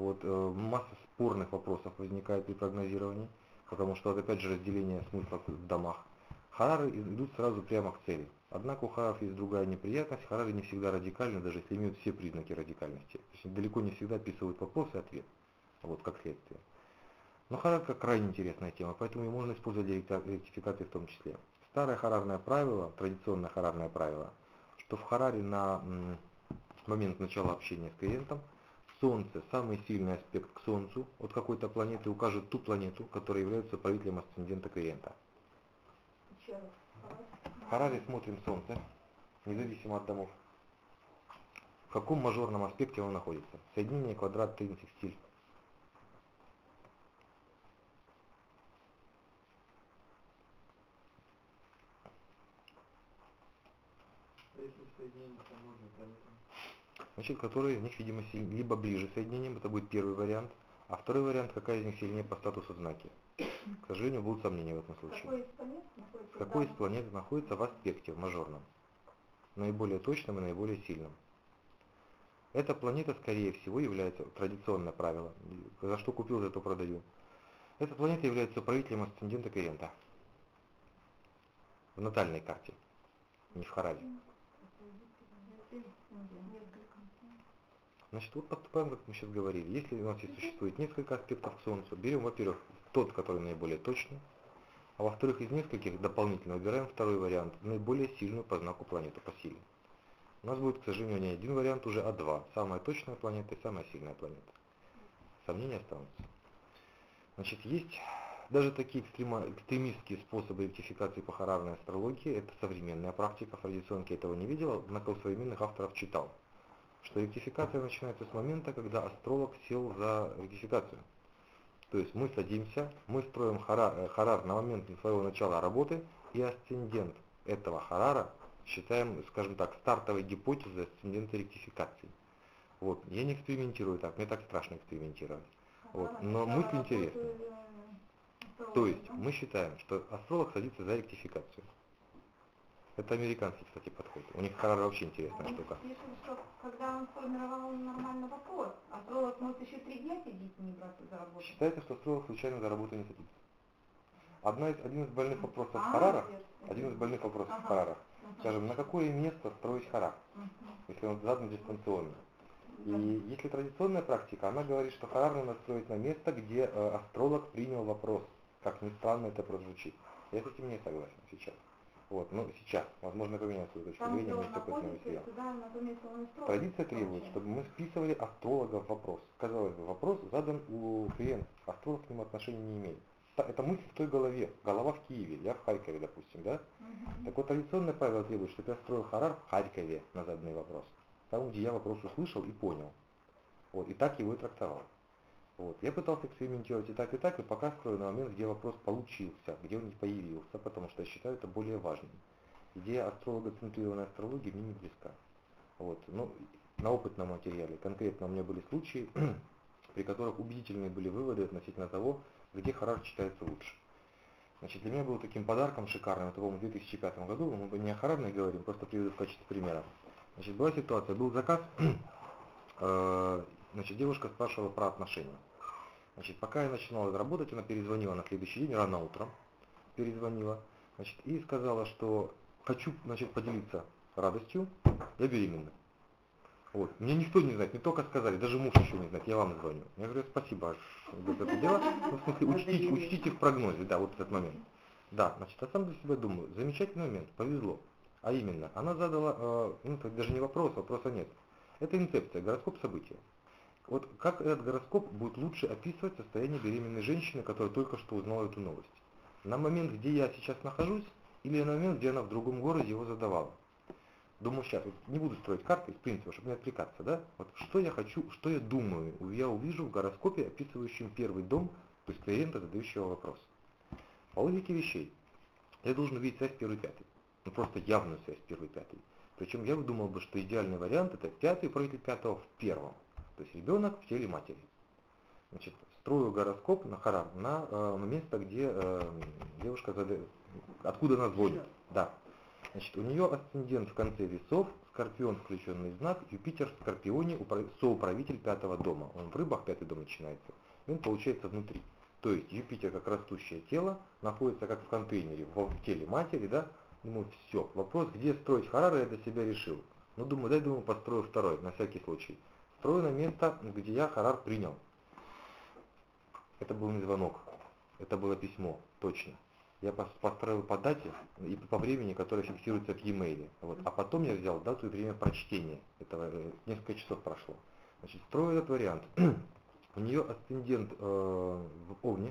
A: Масса спорных вопросов возникает при прогнозировании, потому что опять же разделение смысла в домах. Харары идут сразу прямо к цели. Однако у хараров есть другая неприятность. Харары не всегда радикальны, даже если имеют все признаки радикальности. То есть далеко не всегда описывают вопрос и ответ, как следствие. Но харарка крайне интересная тема, поэтому ее можно использовать для ректификации в том числе. Старое харарное правило, традиционное харарное правило, что в хараре на момент начала общения с клиентом Солнце, самый сильный аспект к Солнцу от какой-то планеты укажет ту планету, которая является правителем асцендента клиента. В Хараре смотрим Солнце, независимо от домов. В каком мажорном аспекте оно находится? Соединение, квадрат, трин, секстиль.
D: Если соединение с нужной планетой?
A: Значит, которые из них, видимо, либо ближе соединением, это будет первый вариант, а второй вариант, какая из них сильнее по статусу знаки. К сожалению, будут сомнения в этом случае. Какой из планет находится в аспекте, в мажорном? Наиболее точным и наиболее сильным. Эта планета, скорее всего, является, традиционное правило, за что купил, за то продаю. Эта планета является правителем асцендента клиента. В натальной карте, не в Хараре. Значит, поступаем, как мы сейчас говорили. Если у нас существует несколько аспектов к Солнцу, берем, во-первых, тот, который наиболее точный, а во-вторых, из нескольких дополнительно выбираем второй вариант, наиболее сильную по знаку планету, по силе. У нас будет, к сожалению, не один вариант, уже, а два. Самая точная планета и самая сильная планета. Сомнения останутся. Значит, есть даже такие экстремистские способы ректификации по харарной астрологии. Это современная практика, в традиционке этого не видел, однако у современных авторов читал. Что ректификация начинается с момента, когда астролог сел за ректификацию. То есть мы садимся, мы строим харар на момент своего начала работы, и асцендент этого харара считаем, скажем так, стартовой гипотезой асцендента ректификации. Вот, я не экспериментирую так, мне так страшно экспериментировать. Вот, но мысль интересная. То есть мы считаем, что астролог садится за ректификацию. Это американский, кстати, подход. У них Харара вообще интересная штука.
B: Пишут, что когда он сформировал нормально вопрос, астролог может еще 3 дня сидеть и не браться за работу.
A: Считается, что астролог случайно за работу не садится. Один из больных вопросов в Харарах, скажем, на какое место строить Харар, если он задан дистанционно. И если традиционная практика, она говорит, что Харар надо строить на место, где астролог принял вопрос. Как ни странно это прозвучит. Я с этим не согласен сейчас. Вот, ну сейчас, возможно, поменяю свою точку зрения вместе опытного себя. Традиция требует, чтобы мы списывали астролога в вопрос. Казалось бы, вопрос задан у клиента, астролог к нему отношения не имеет. Это мысль в той голове, голова в Киеве, я в Харькове, допустим, да? Так вот, традиционное правило требует, чтобы я строил Харар в Харькове на заданный вопрос. Там, где я вопрос услышал и понял. Вот, и так его и трактовал. Вот. Я пытался экспериментировать и так, и пока строю на момент, где вопрос получился, где он не появился, потому что я считаю это более важным. Идея астролого-центрированной астрологии мне не близка. Вот. Ну, на опытном материале конкретно у меня были случаи, при которых убедительные были выводы относительно того, где Харар читается лучше. Значит, для меня был таким подарком шикарным, это, по-моему, в 2005 году, мы не о Харарной говорим, просто приведу в качестве примера. Значит, была ситуация, был заказ, значит, девушка спрашивала про отношения. Значит, пока я начинал работать, она перезвонила на следующий день, рано утром перезвонила, значит, и сказала, что хочу, значит, поделиться радостью, я беременна. Вот. Мне никто не знает, не только сказали, даже муж еще не знает, я вам звоню. Я говорю, спасибо за это дело, ну, в смысле, учтите в прогнозе, да, вот этот момент. Да, значит, а сам для себя думаю, замечательный момент, повезло. А именно, она задала, ну, это даже не вопрос, вопроса нет. Это инцепция, гороскоп события. Вот как этот гороскоп будет лучше описывать состояние беременной женщины, которая только что узнала эту новость? На момент, где я сейчас нахожусь, или на момент, где она в другом городе его задавала? Думаю, сейчас, вот не буду строить карты, из принципа, чтобы не отвлекаться, да? Вот что я хочу, что я думаю, я увижу в гороскопе, описывающем первый дом, то есть клиента, задающего вопрос. По логике вещей, я должен увидеть связь первый-пятый. Ну просто явную связь первый-пятый. Причем я думал бы, что идеальный вариант это пятый правитель пятого в первом. То есть ребенок в теле матери. Значит, строю гороскоп на Харар, на место, где девушка задает, откуда она звонит. Да. Значит, у нее асцендент в конце весов, Скорпион включенный знак, Юпитер в Скорпионе, соуправитель пятого дома. Он в рыбах, пятый дом начинается. И он получается внутри. То есть Юпитер как растущее тело находится как в контейнере в теле матери, да. Думаю, все. Вопрос, где строить Харар, я для себя решил. Ну, думаю, построю второй, на всякий случай. Строю на место, где я Харар принял. Это был не звонок, это было письмо, точно. Я построил по дате и по времени, которое фиксируется в e-mail. Вот. А потом я взял дату и время прочтения. Это несколько часов прошло. Значит, строю этот вариант. У нее асцендент в Овне,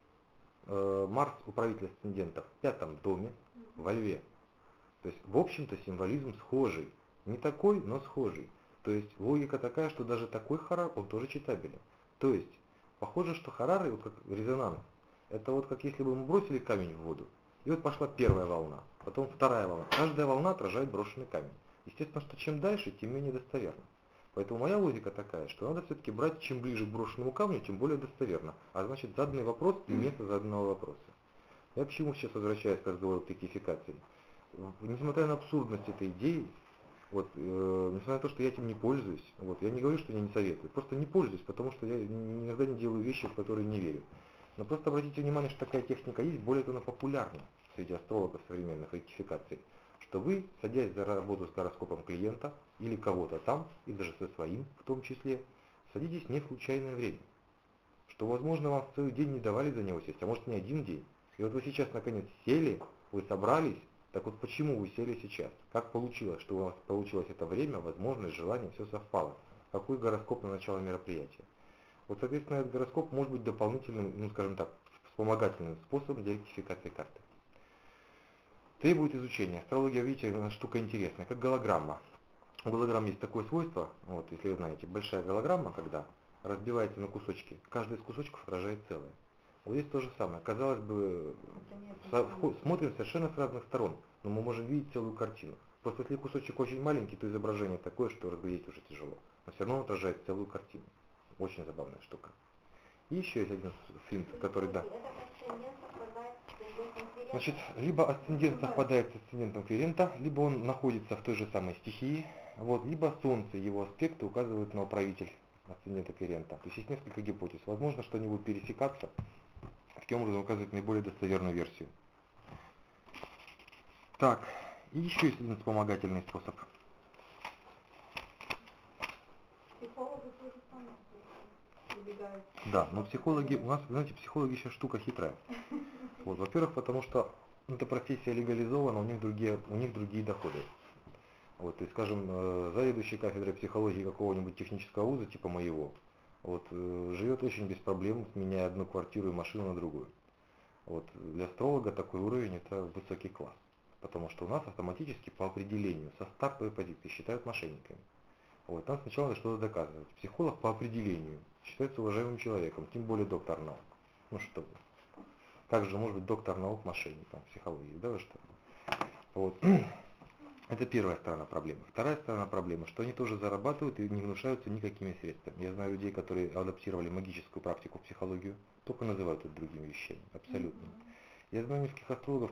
A: Марс управитель асцендента в пятом доме, во Льве. То есть, в общем-то, символизм схожий. Не такой, но схожий. То есть, логика такая, что даже такой Харар, он тоже читабелен. То есть, похоже, что Харары, вот как резонанс, это вот как если бы мы бросили камень в воду, и вот пошла первая волна, потом вторая волна. Каждая волна отражает брошенный камень. Естественно, что чем дальше, тем менее достоверно. Поэтому моя логика такая, что надо все-таки брать, чем ближе к брошенному камню, тем более достоверно. А значит, заданный вопрос и место заданного вопроса. Я почему сейчас возвращаюсь к разговору о ректификации? Несмотря на абсурдность этой идеи, вот, несмотря на то, что я этим не пользуюсь, вот, я не говорю, что я не советую, просто не пользуюсь, потому что я иногда не делаю вещи, в которые не верю. Но просто обратите внимание, что такая техника есть, более того, она популярна среди астрологов современных ректификаций, что вы, садясь за работу с гороскопом клиента или кого-то там, и даже со своим в том числе, садитесь не в случайное время. Что, возможно, вам в целый день не давали за него сесть, а может не один день. И вот вы сейчас наконец сели, вы собрались, так вот почему вы сели сейчас? Как получилось, что у вас получилось это время, возможность, желание, все совпало? Какой гороскоп на начало мероприятия? Вот, соответственно, этот гороскоп может быть дополнительным, ну, скажем так, вспомогательным способом для ректификации карты. Требует изучения. Астрология, видите, штука интересная, как голограмма. У голограмм есть такое свойство, вот, если вы знаете, большая голограмма, когда разбивается на кусочки, каждый из кусочков отражает целое. Вот здесь то же самое. Казалось бы, смотрим совершенно с разных сторон, но мы можем видеть целую картину. Просто если кусочек очень маленький, то изображение такое, что разглядеть уже тяжело. но все равно он отражает целую картину. Очень забавная штука. И еще есть один сфинкс, который, да. Значит, либо асцендент совпадает с асцендентом Квирента, либо он находится в той же самой стихии, вот, либо Солнце, его аспекты указывают на управитель асцендента Квирента. То есть несколько гипотез. Возможно, что они будут пересекаться, таким образом указывает наиболее достоверную версию. Так, и еще есть один вспомогательный способ.
B: Психологи тоже самое убегают.
A: Да, но психологи, у нас, знаете, психологи сейчас штука хитрая. Вот, во-первых, потому что эта профессия легализована, у них другие доходы. Вот, и, скажем, заведующий кафедрой психологии какого-нибудь технического вуза, типа моего, вот, живет очень без проблем, меняя одну квартиру и машину на другую. Вот, для астролога такой уровень – это высокий класс, потому что у нас автоматически по определению со стартовой позиции считают мошенниками. Вот, там сначала надо что-то доказывать. Психолог по определению считается уважаемым человеком, тем более доктор наук. Ну что вы. Как же может быть доктор наук мошенником в психологии, да вы что? Вот. Это первая сторона проблемы. Вторая сторона проблемы, что они тоже зарабатывают и не гнушаются никакими средствами. Я знаю людей, которые адаптировали магическую практику в психологию, только называют это другими вещами. Абсолютно. Я знаю нескольких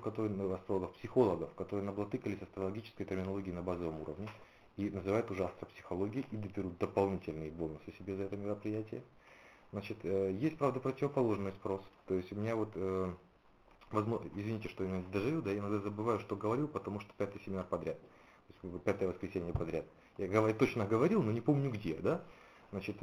A: психологов, которые наблатыкались астрологической терминологией на базовом уровне и называют уже астропсихологией и берут дополнительные бонусы себе за это мероприятие. Значит, есть, правда, противоположный спрос. То есть у меня вот, возможно, извините, что я доживу, да, я иногда забываю, что говорил, потому что 5-й семинар подряд. То есть 5-е воскресенье подряд. Я точно говорил, но не помню где, да. Значит,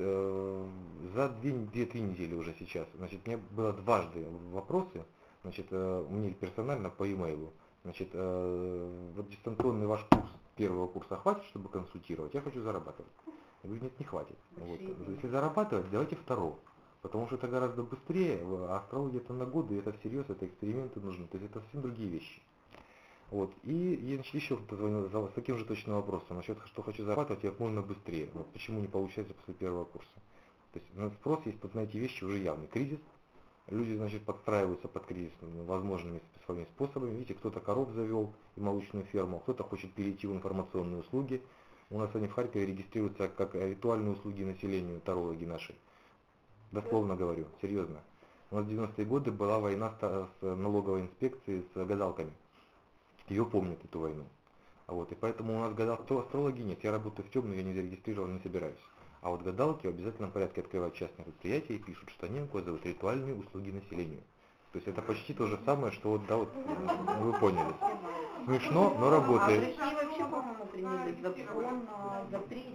A: за 2-3 недели уже сейчас, значит, мне было дважды вопросы, значит, мне персонально по e-mail. Значит, вот дистанционный ваш курс первого курса хватит, чтобы консультировать? Я хочу зарабатывать. Я говорю, нет, не хватит. Вот. Если зарабатывать, давайте второго. Потому что это гораздо быстрее, а астрология это на годы, это всерьез, это эксперименты нужны. То есть это совсем другие вещи. Вот. И значит, еще кто-то звонил с таким же точным вопросом, насчет, что хочу зарабатывать как можно быстрее. Вот почему не получается после первого курса. То есть спрос есть на эти вещи уже явный. Кризис. Люди, значит, подстраиваются под кризис возможными своими способами. Видите, кто-то коров завел и молочную ферму, кто-то хочет перейти в информационные услуги. У нас они в Харькове регистрируются как ритуальные услуги населению, тарологи наши. Дословно говорю, серьезно. У нас в 90-е годы была война с налоговой инспекцией с гадалками. Ее помнят, эту войну. Вот, и поэтому у нас астрологи нет. Я работаю в темную, я не зарегистрирован, не собираюсь. А вот гадалки в обязательном порядке открывают частные предприятия и пишут, что они оказывают ритуальные услуги населению. То есть это почти то же самое, что вот, да, вот вы поняли. Смешно, но работает.
C: А в России вообще, по-моему, приняли закон о запрете.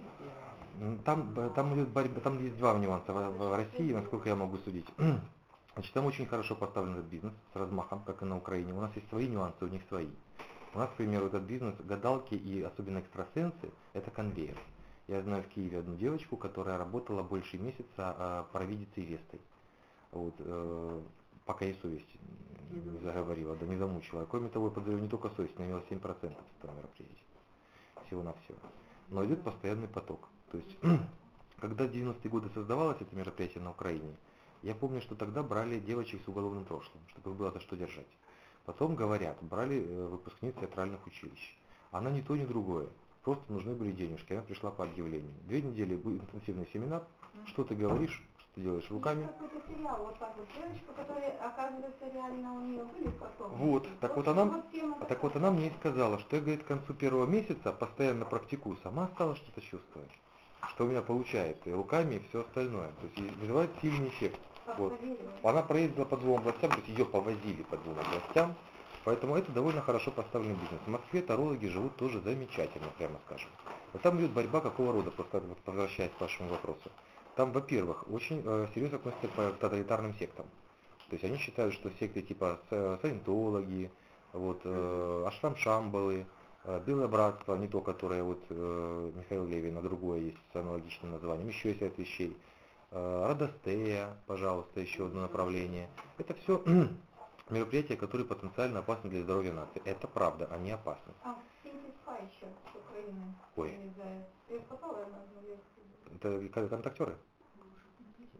A: Там идет борьба, там есть два нюанса в России, насколько я могу судить. Значит, там очень хорошо поставлен этот бизнес с размахом, как и на Украине. У нас есть свои нюансы, у них свои. У нас, к примеру, этот бизнес, гадалки и особенно экстрасенсы, это конвейер. Я знаю в Киеве одну девочку, которая работала больше месяца провидицей Вестой. Вот, пока ей совесть не заговорила, да не замучила. Кроме того, я подозреваю, не только совесть, она имела 7% с этого мероприятия. Всего-навсего. Но идет постоянный поток. То есть, когда в 90-е годы создавалось это мероприятие на Украине, я помню, что тогда брали девочек с уголовным прошлым, чтобы их было за что держать. Потом, говорят, брали выпускниц театральных училищ. Она ни то, ни другое. Просто нужны были денежки. Она пришла по объявлению. 2 недели был интенсивный семинар. Что ты говоришь, что ты делаешь руками.
B: Есть какой-то сериал, вот так вот, девочка, которая, оказывается, реально у нее были способности.
A: Вот, так вот она мне и сказала, что я, говорит, к концу первого месяца постоянно практикую, сама стала что-то чувствовать. Что у меня получается, и руками, и все остальное. То есть вызывает сильный эффект. Вот. Она проездила по 2 областям, то есть ее повозили по 2 областям. Поэтому это довольно хорошо поставленный бизнес. В Москве тарологи живут тоже замечательно, прямо скажем. Вот там идет борьба какого рода, просто вот возвращаясь к вашему вопросу. Там, во-первых, очень серьезно относятся к тоталитарным сектам. То есть они считают, что секты типа саентологи, вот, Ашрам Шамбалы, Белое Братство, не то, которое вот Михаил Левин, а другое есть с аналогичным названием, еще есть ряд вещей. Родостея, пожалуйста, еще одно направление. Это все мероприятия, которые потенциально опасны для здоровья нации. Это правда, они опасны.
B: Синтезфа еще с Украины.
A: Ой.
B: Я попала на одну лекцию.
A: Это контактеры?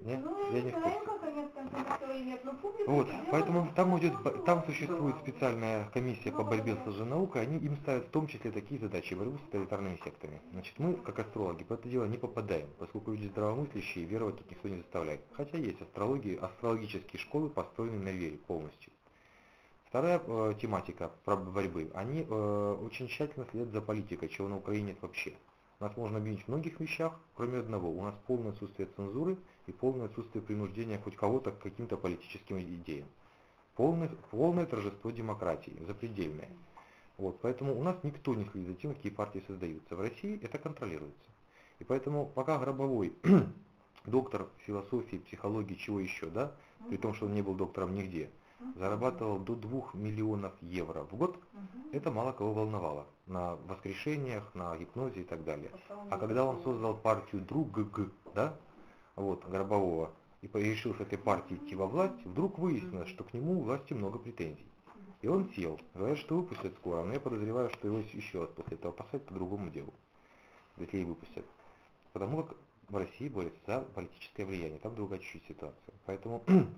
A: Нет?
B: Ну,
A: Я не в курсе.
B: как конец концов этого и нет, но публика...
A: Вот,
B: делает
A: поэтому там идет,
B: много
A: там
B: всего.
A: существует специальная комиссия по борьбе с лженаукой, они им ставят в том числе такие задачи, борьбу с тоталитарными сектами. Значит, мы, как астрологи, по это дело не попадаем, поскольку люди здравомыслящие, веровать тут никто не заставляет. Хотя есть астрологические школы, построенные на вере полностью. Вторая тематика борьбы, они очень тщательно следят за политикой, чего на Украине нет вообще. Нас можно обвинить в многих вещах, кроме одного. У нас полное отсутствие цензуры и полное отсутствие принуждения хоть кого-то к каким-то политическим идеям. Полное торжество демократии, запредельное. Вот, поэтому у нас никто не следит за тем, какие партии создаются. В России это контролируется. И поэтому пока Гробовой, доктор философии, психологии, чего еще, да, при том, что он не был доктором нигде, зарабатывал до 2 миллионов евро в год, это мало кого волновало. На воскрешениях, на гипнозе и так далее. А когда он создал партию Друг, да, вот, Гробового, и решил с этой партией идти во власть, вдруг выяснилось, что к нему у власти много претензий. И он сел. Говорят, что выпустят скоро, но я подозреваю, что его еще раз после этого посадят по другому делу, если и выпустят. Потому как в России борются за политическое влияние, там другая чуть-чуть ситуация. Поэтому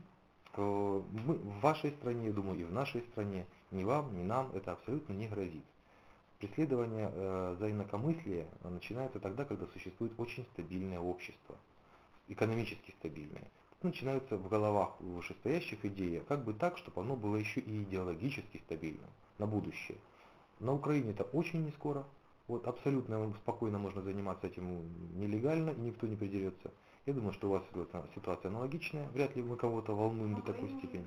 A: в вашей стране, я думаю, и в нашей стране, ни вам, ни нам это абсолютно не грозит. Преследование за инакомыслие начинается тогда, когда существует очень стабильное общество, экономически стабильное. Тут начинаются в головах вышестоящих идеи, как бы так, чтобы оно было еще и идеологически стабильным на будущее. На Украине это очень не скоро. Вот абсолютно спокойно можно заниматься этим нелегально, и никто не придерется. Я думаю, что у вас ситуация аналогичная, вряд ли мы кого-то волнуем до такой степени.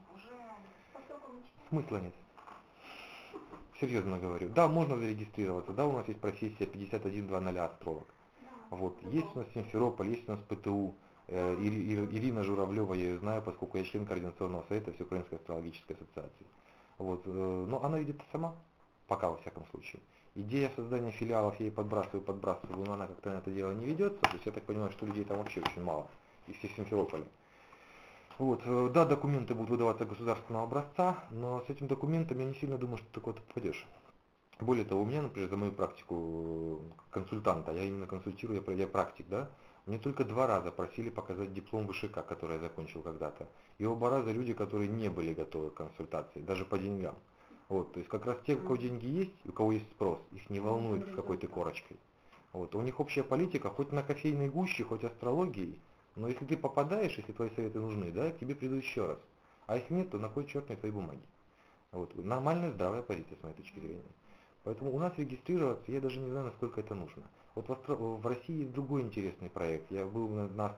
A: Смысла нет. Серьезно говорю. Да, можно зарегистрироваться, да, у нас есть профессия 5120 астролог. Вот, есть у нас Симферополь, есть у нас ПТУ, Ирина Журавлева, я ее знаю, поскольку я член Координационного совета Всеукраинской астрологической ассоциации. Вот, но она видит сама, пока во всяком случае. Идея создания филиалов я ей подбрасываю, но она как-то на это дело не ведется. То есть я так понимаю, что людей там вообще очень мало, из всех Симферополя. Вот, да, документы будут выдаваться государственного образца, но с этим документом я не сильно думаю, что ты куда-то попадешь. Более того, у меня, например, за мою практику консультанта, я именно консультирую, я практик, да, мне только 2 раза просили показать диплом ВШК, который я закончил когда-то. И оба раза люди, которые не были готовы к консультации, даже по деньгам. Вот, то есть как раз те, у кого деньги есть, у кого есть спрос, их не волнует с какой-то корочкой. Вот, у них общая политика, хоть на кофейной гуще, хоть астрологией, но если ты попадаешь, если твои советы нужны, да, к тебе придут еще раз. А если нет, то на кой черт мне твои бумаги? Вот, нормальная, здравая позиция, с моей точки зрения. Поэтому у нас регистрироваться, я даже не знаю, насколько это нужно. Вот в России есть другой интересный проект. Я был на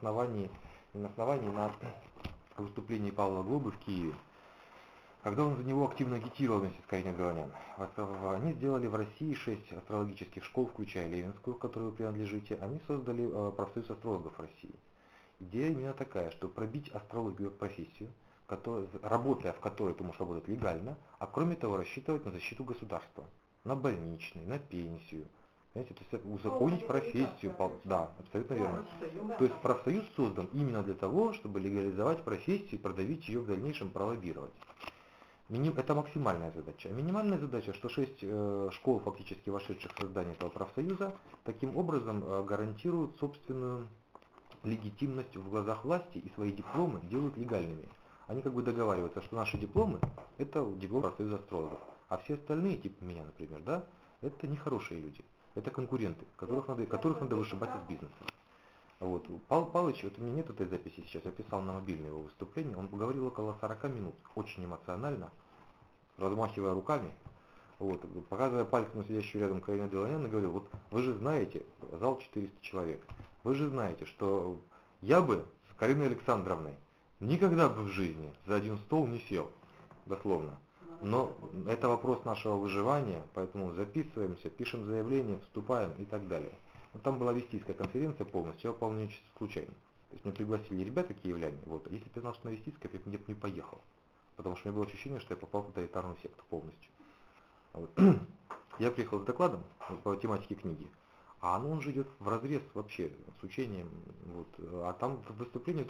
A: выступлении Павла Глобы в Киеве, когда он за него активно агитировал вместе с Кариной Галанян. Они сделали в России 6 астрологических школ, включая Ленинскую, к которой вы принадлежите. Они создали профсоюз астрологов России. Идея именно такая, что пробить астрологию как профессию, работая в которой ты можешь работать легально, а кроме того рассчитывать на защиту государства, на больничный, на пенсию. Знаете, то есть узаконить профессию. Да, абсолютно верно. То есть профсоюз создан именно для того, чтобы легализовать профессию и продавить ее в дальнейшем, пролоббировать. Это максимальная задача. А минимальная задача, что 6 школ, фактически вошедших в создание этого профсоюза, таким образом гарантируют собственную легитимность в глазах власти и свои дипломы делают легальными. Они как бы договариваются, что наши дипломы – это диплом профсоюза астрологов. А все остальные, типа меня, например, да, это нехорошие люди. Это конкуренты, которых надо вышибать из бизнеса. Вот. Павел Павлович, вот у меня нет этой записи сейчас, я писал на мобильное его выступление, он говорил около 40 минут, очень эмоционально, размахивая руками, вот, показывая пальцем на сидящую рядом Карину Галанян, и говорил, вот вы же знаете, зал 400 человек, вы же знаете, что я бы с Кариной Александровной никогда бы в жизни за один стол не сел, дословно. Но это вопрос нашего выживания, поэтому записываемся, пишем заявление, вступаем и так далее. Вот там была вестийская конференция полностью, я попал на нее чисто случайно. То есть мне пригласили ребята киевляне, вот, а если бы я знал, что на вестийской, я бы не поехал. Потому что у меня было ощущение, что я попал в тоталитарную секту полностью. Вот. Я приехал с докладом по тематике книги, а он же идет вразрез вообще с учением. Вот. А там выступление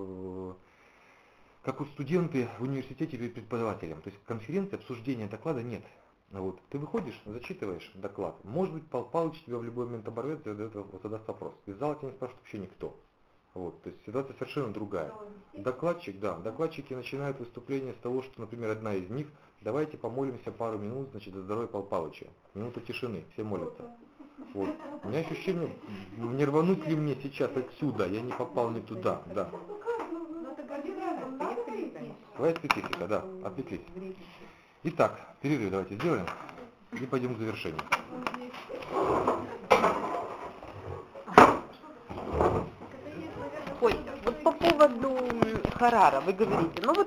A: как вот студенты в университете перед преподавателем. То есть конференции, обсуждения доклада нет. Вот. Ты выходишь, зачитываешь доклад. Может быть, Павел Павлович тебя в любой момент оборвет и задаст вопрос. Из зала тебя не спрашивает вообще никто. Вот, то есть ситуация совершенно другая. Докладчики начинают выступление с того, что, например, одна из них: давайте помолимся пару минут, значит, за здоровье Павла Павловича. Минута тишины, все молятся. Вот. У меня ощущение, не рвануть ли мне сейчас отсюда, я не попал не туда, да. Своя специфика, да, отвлеклись. Итак, перерыв давайте сделаем и пойдем к завершению.
C: Ой, вот по поводу Харара вы говорите, ну вот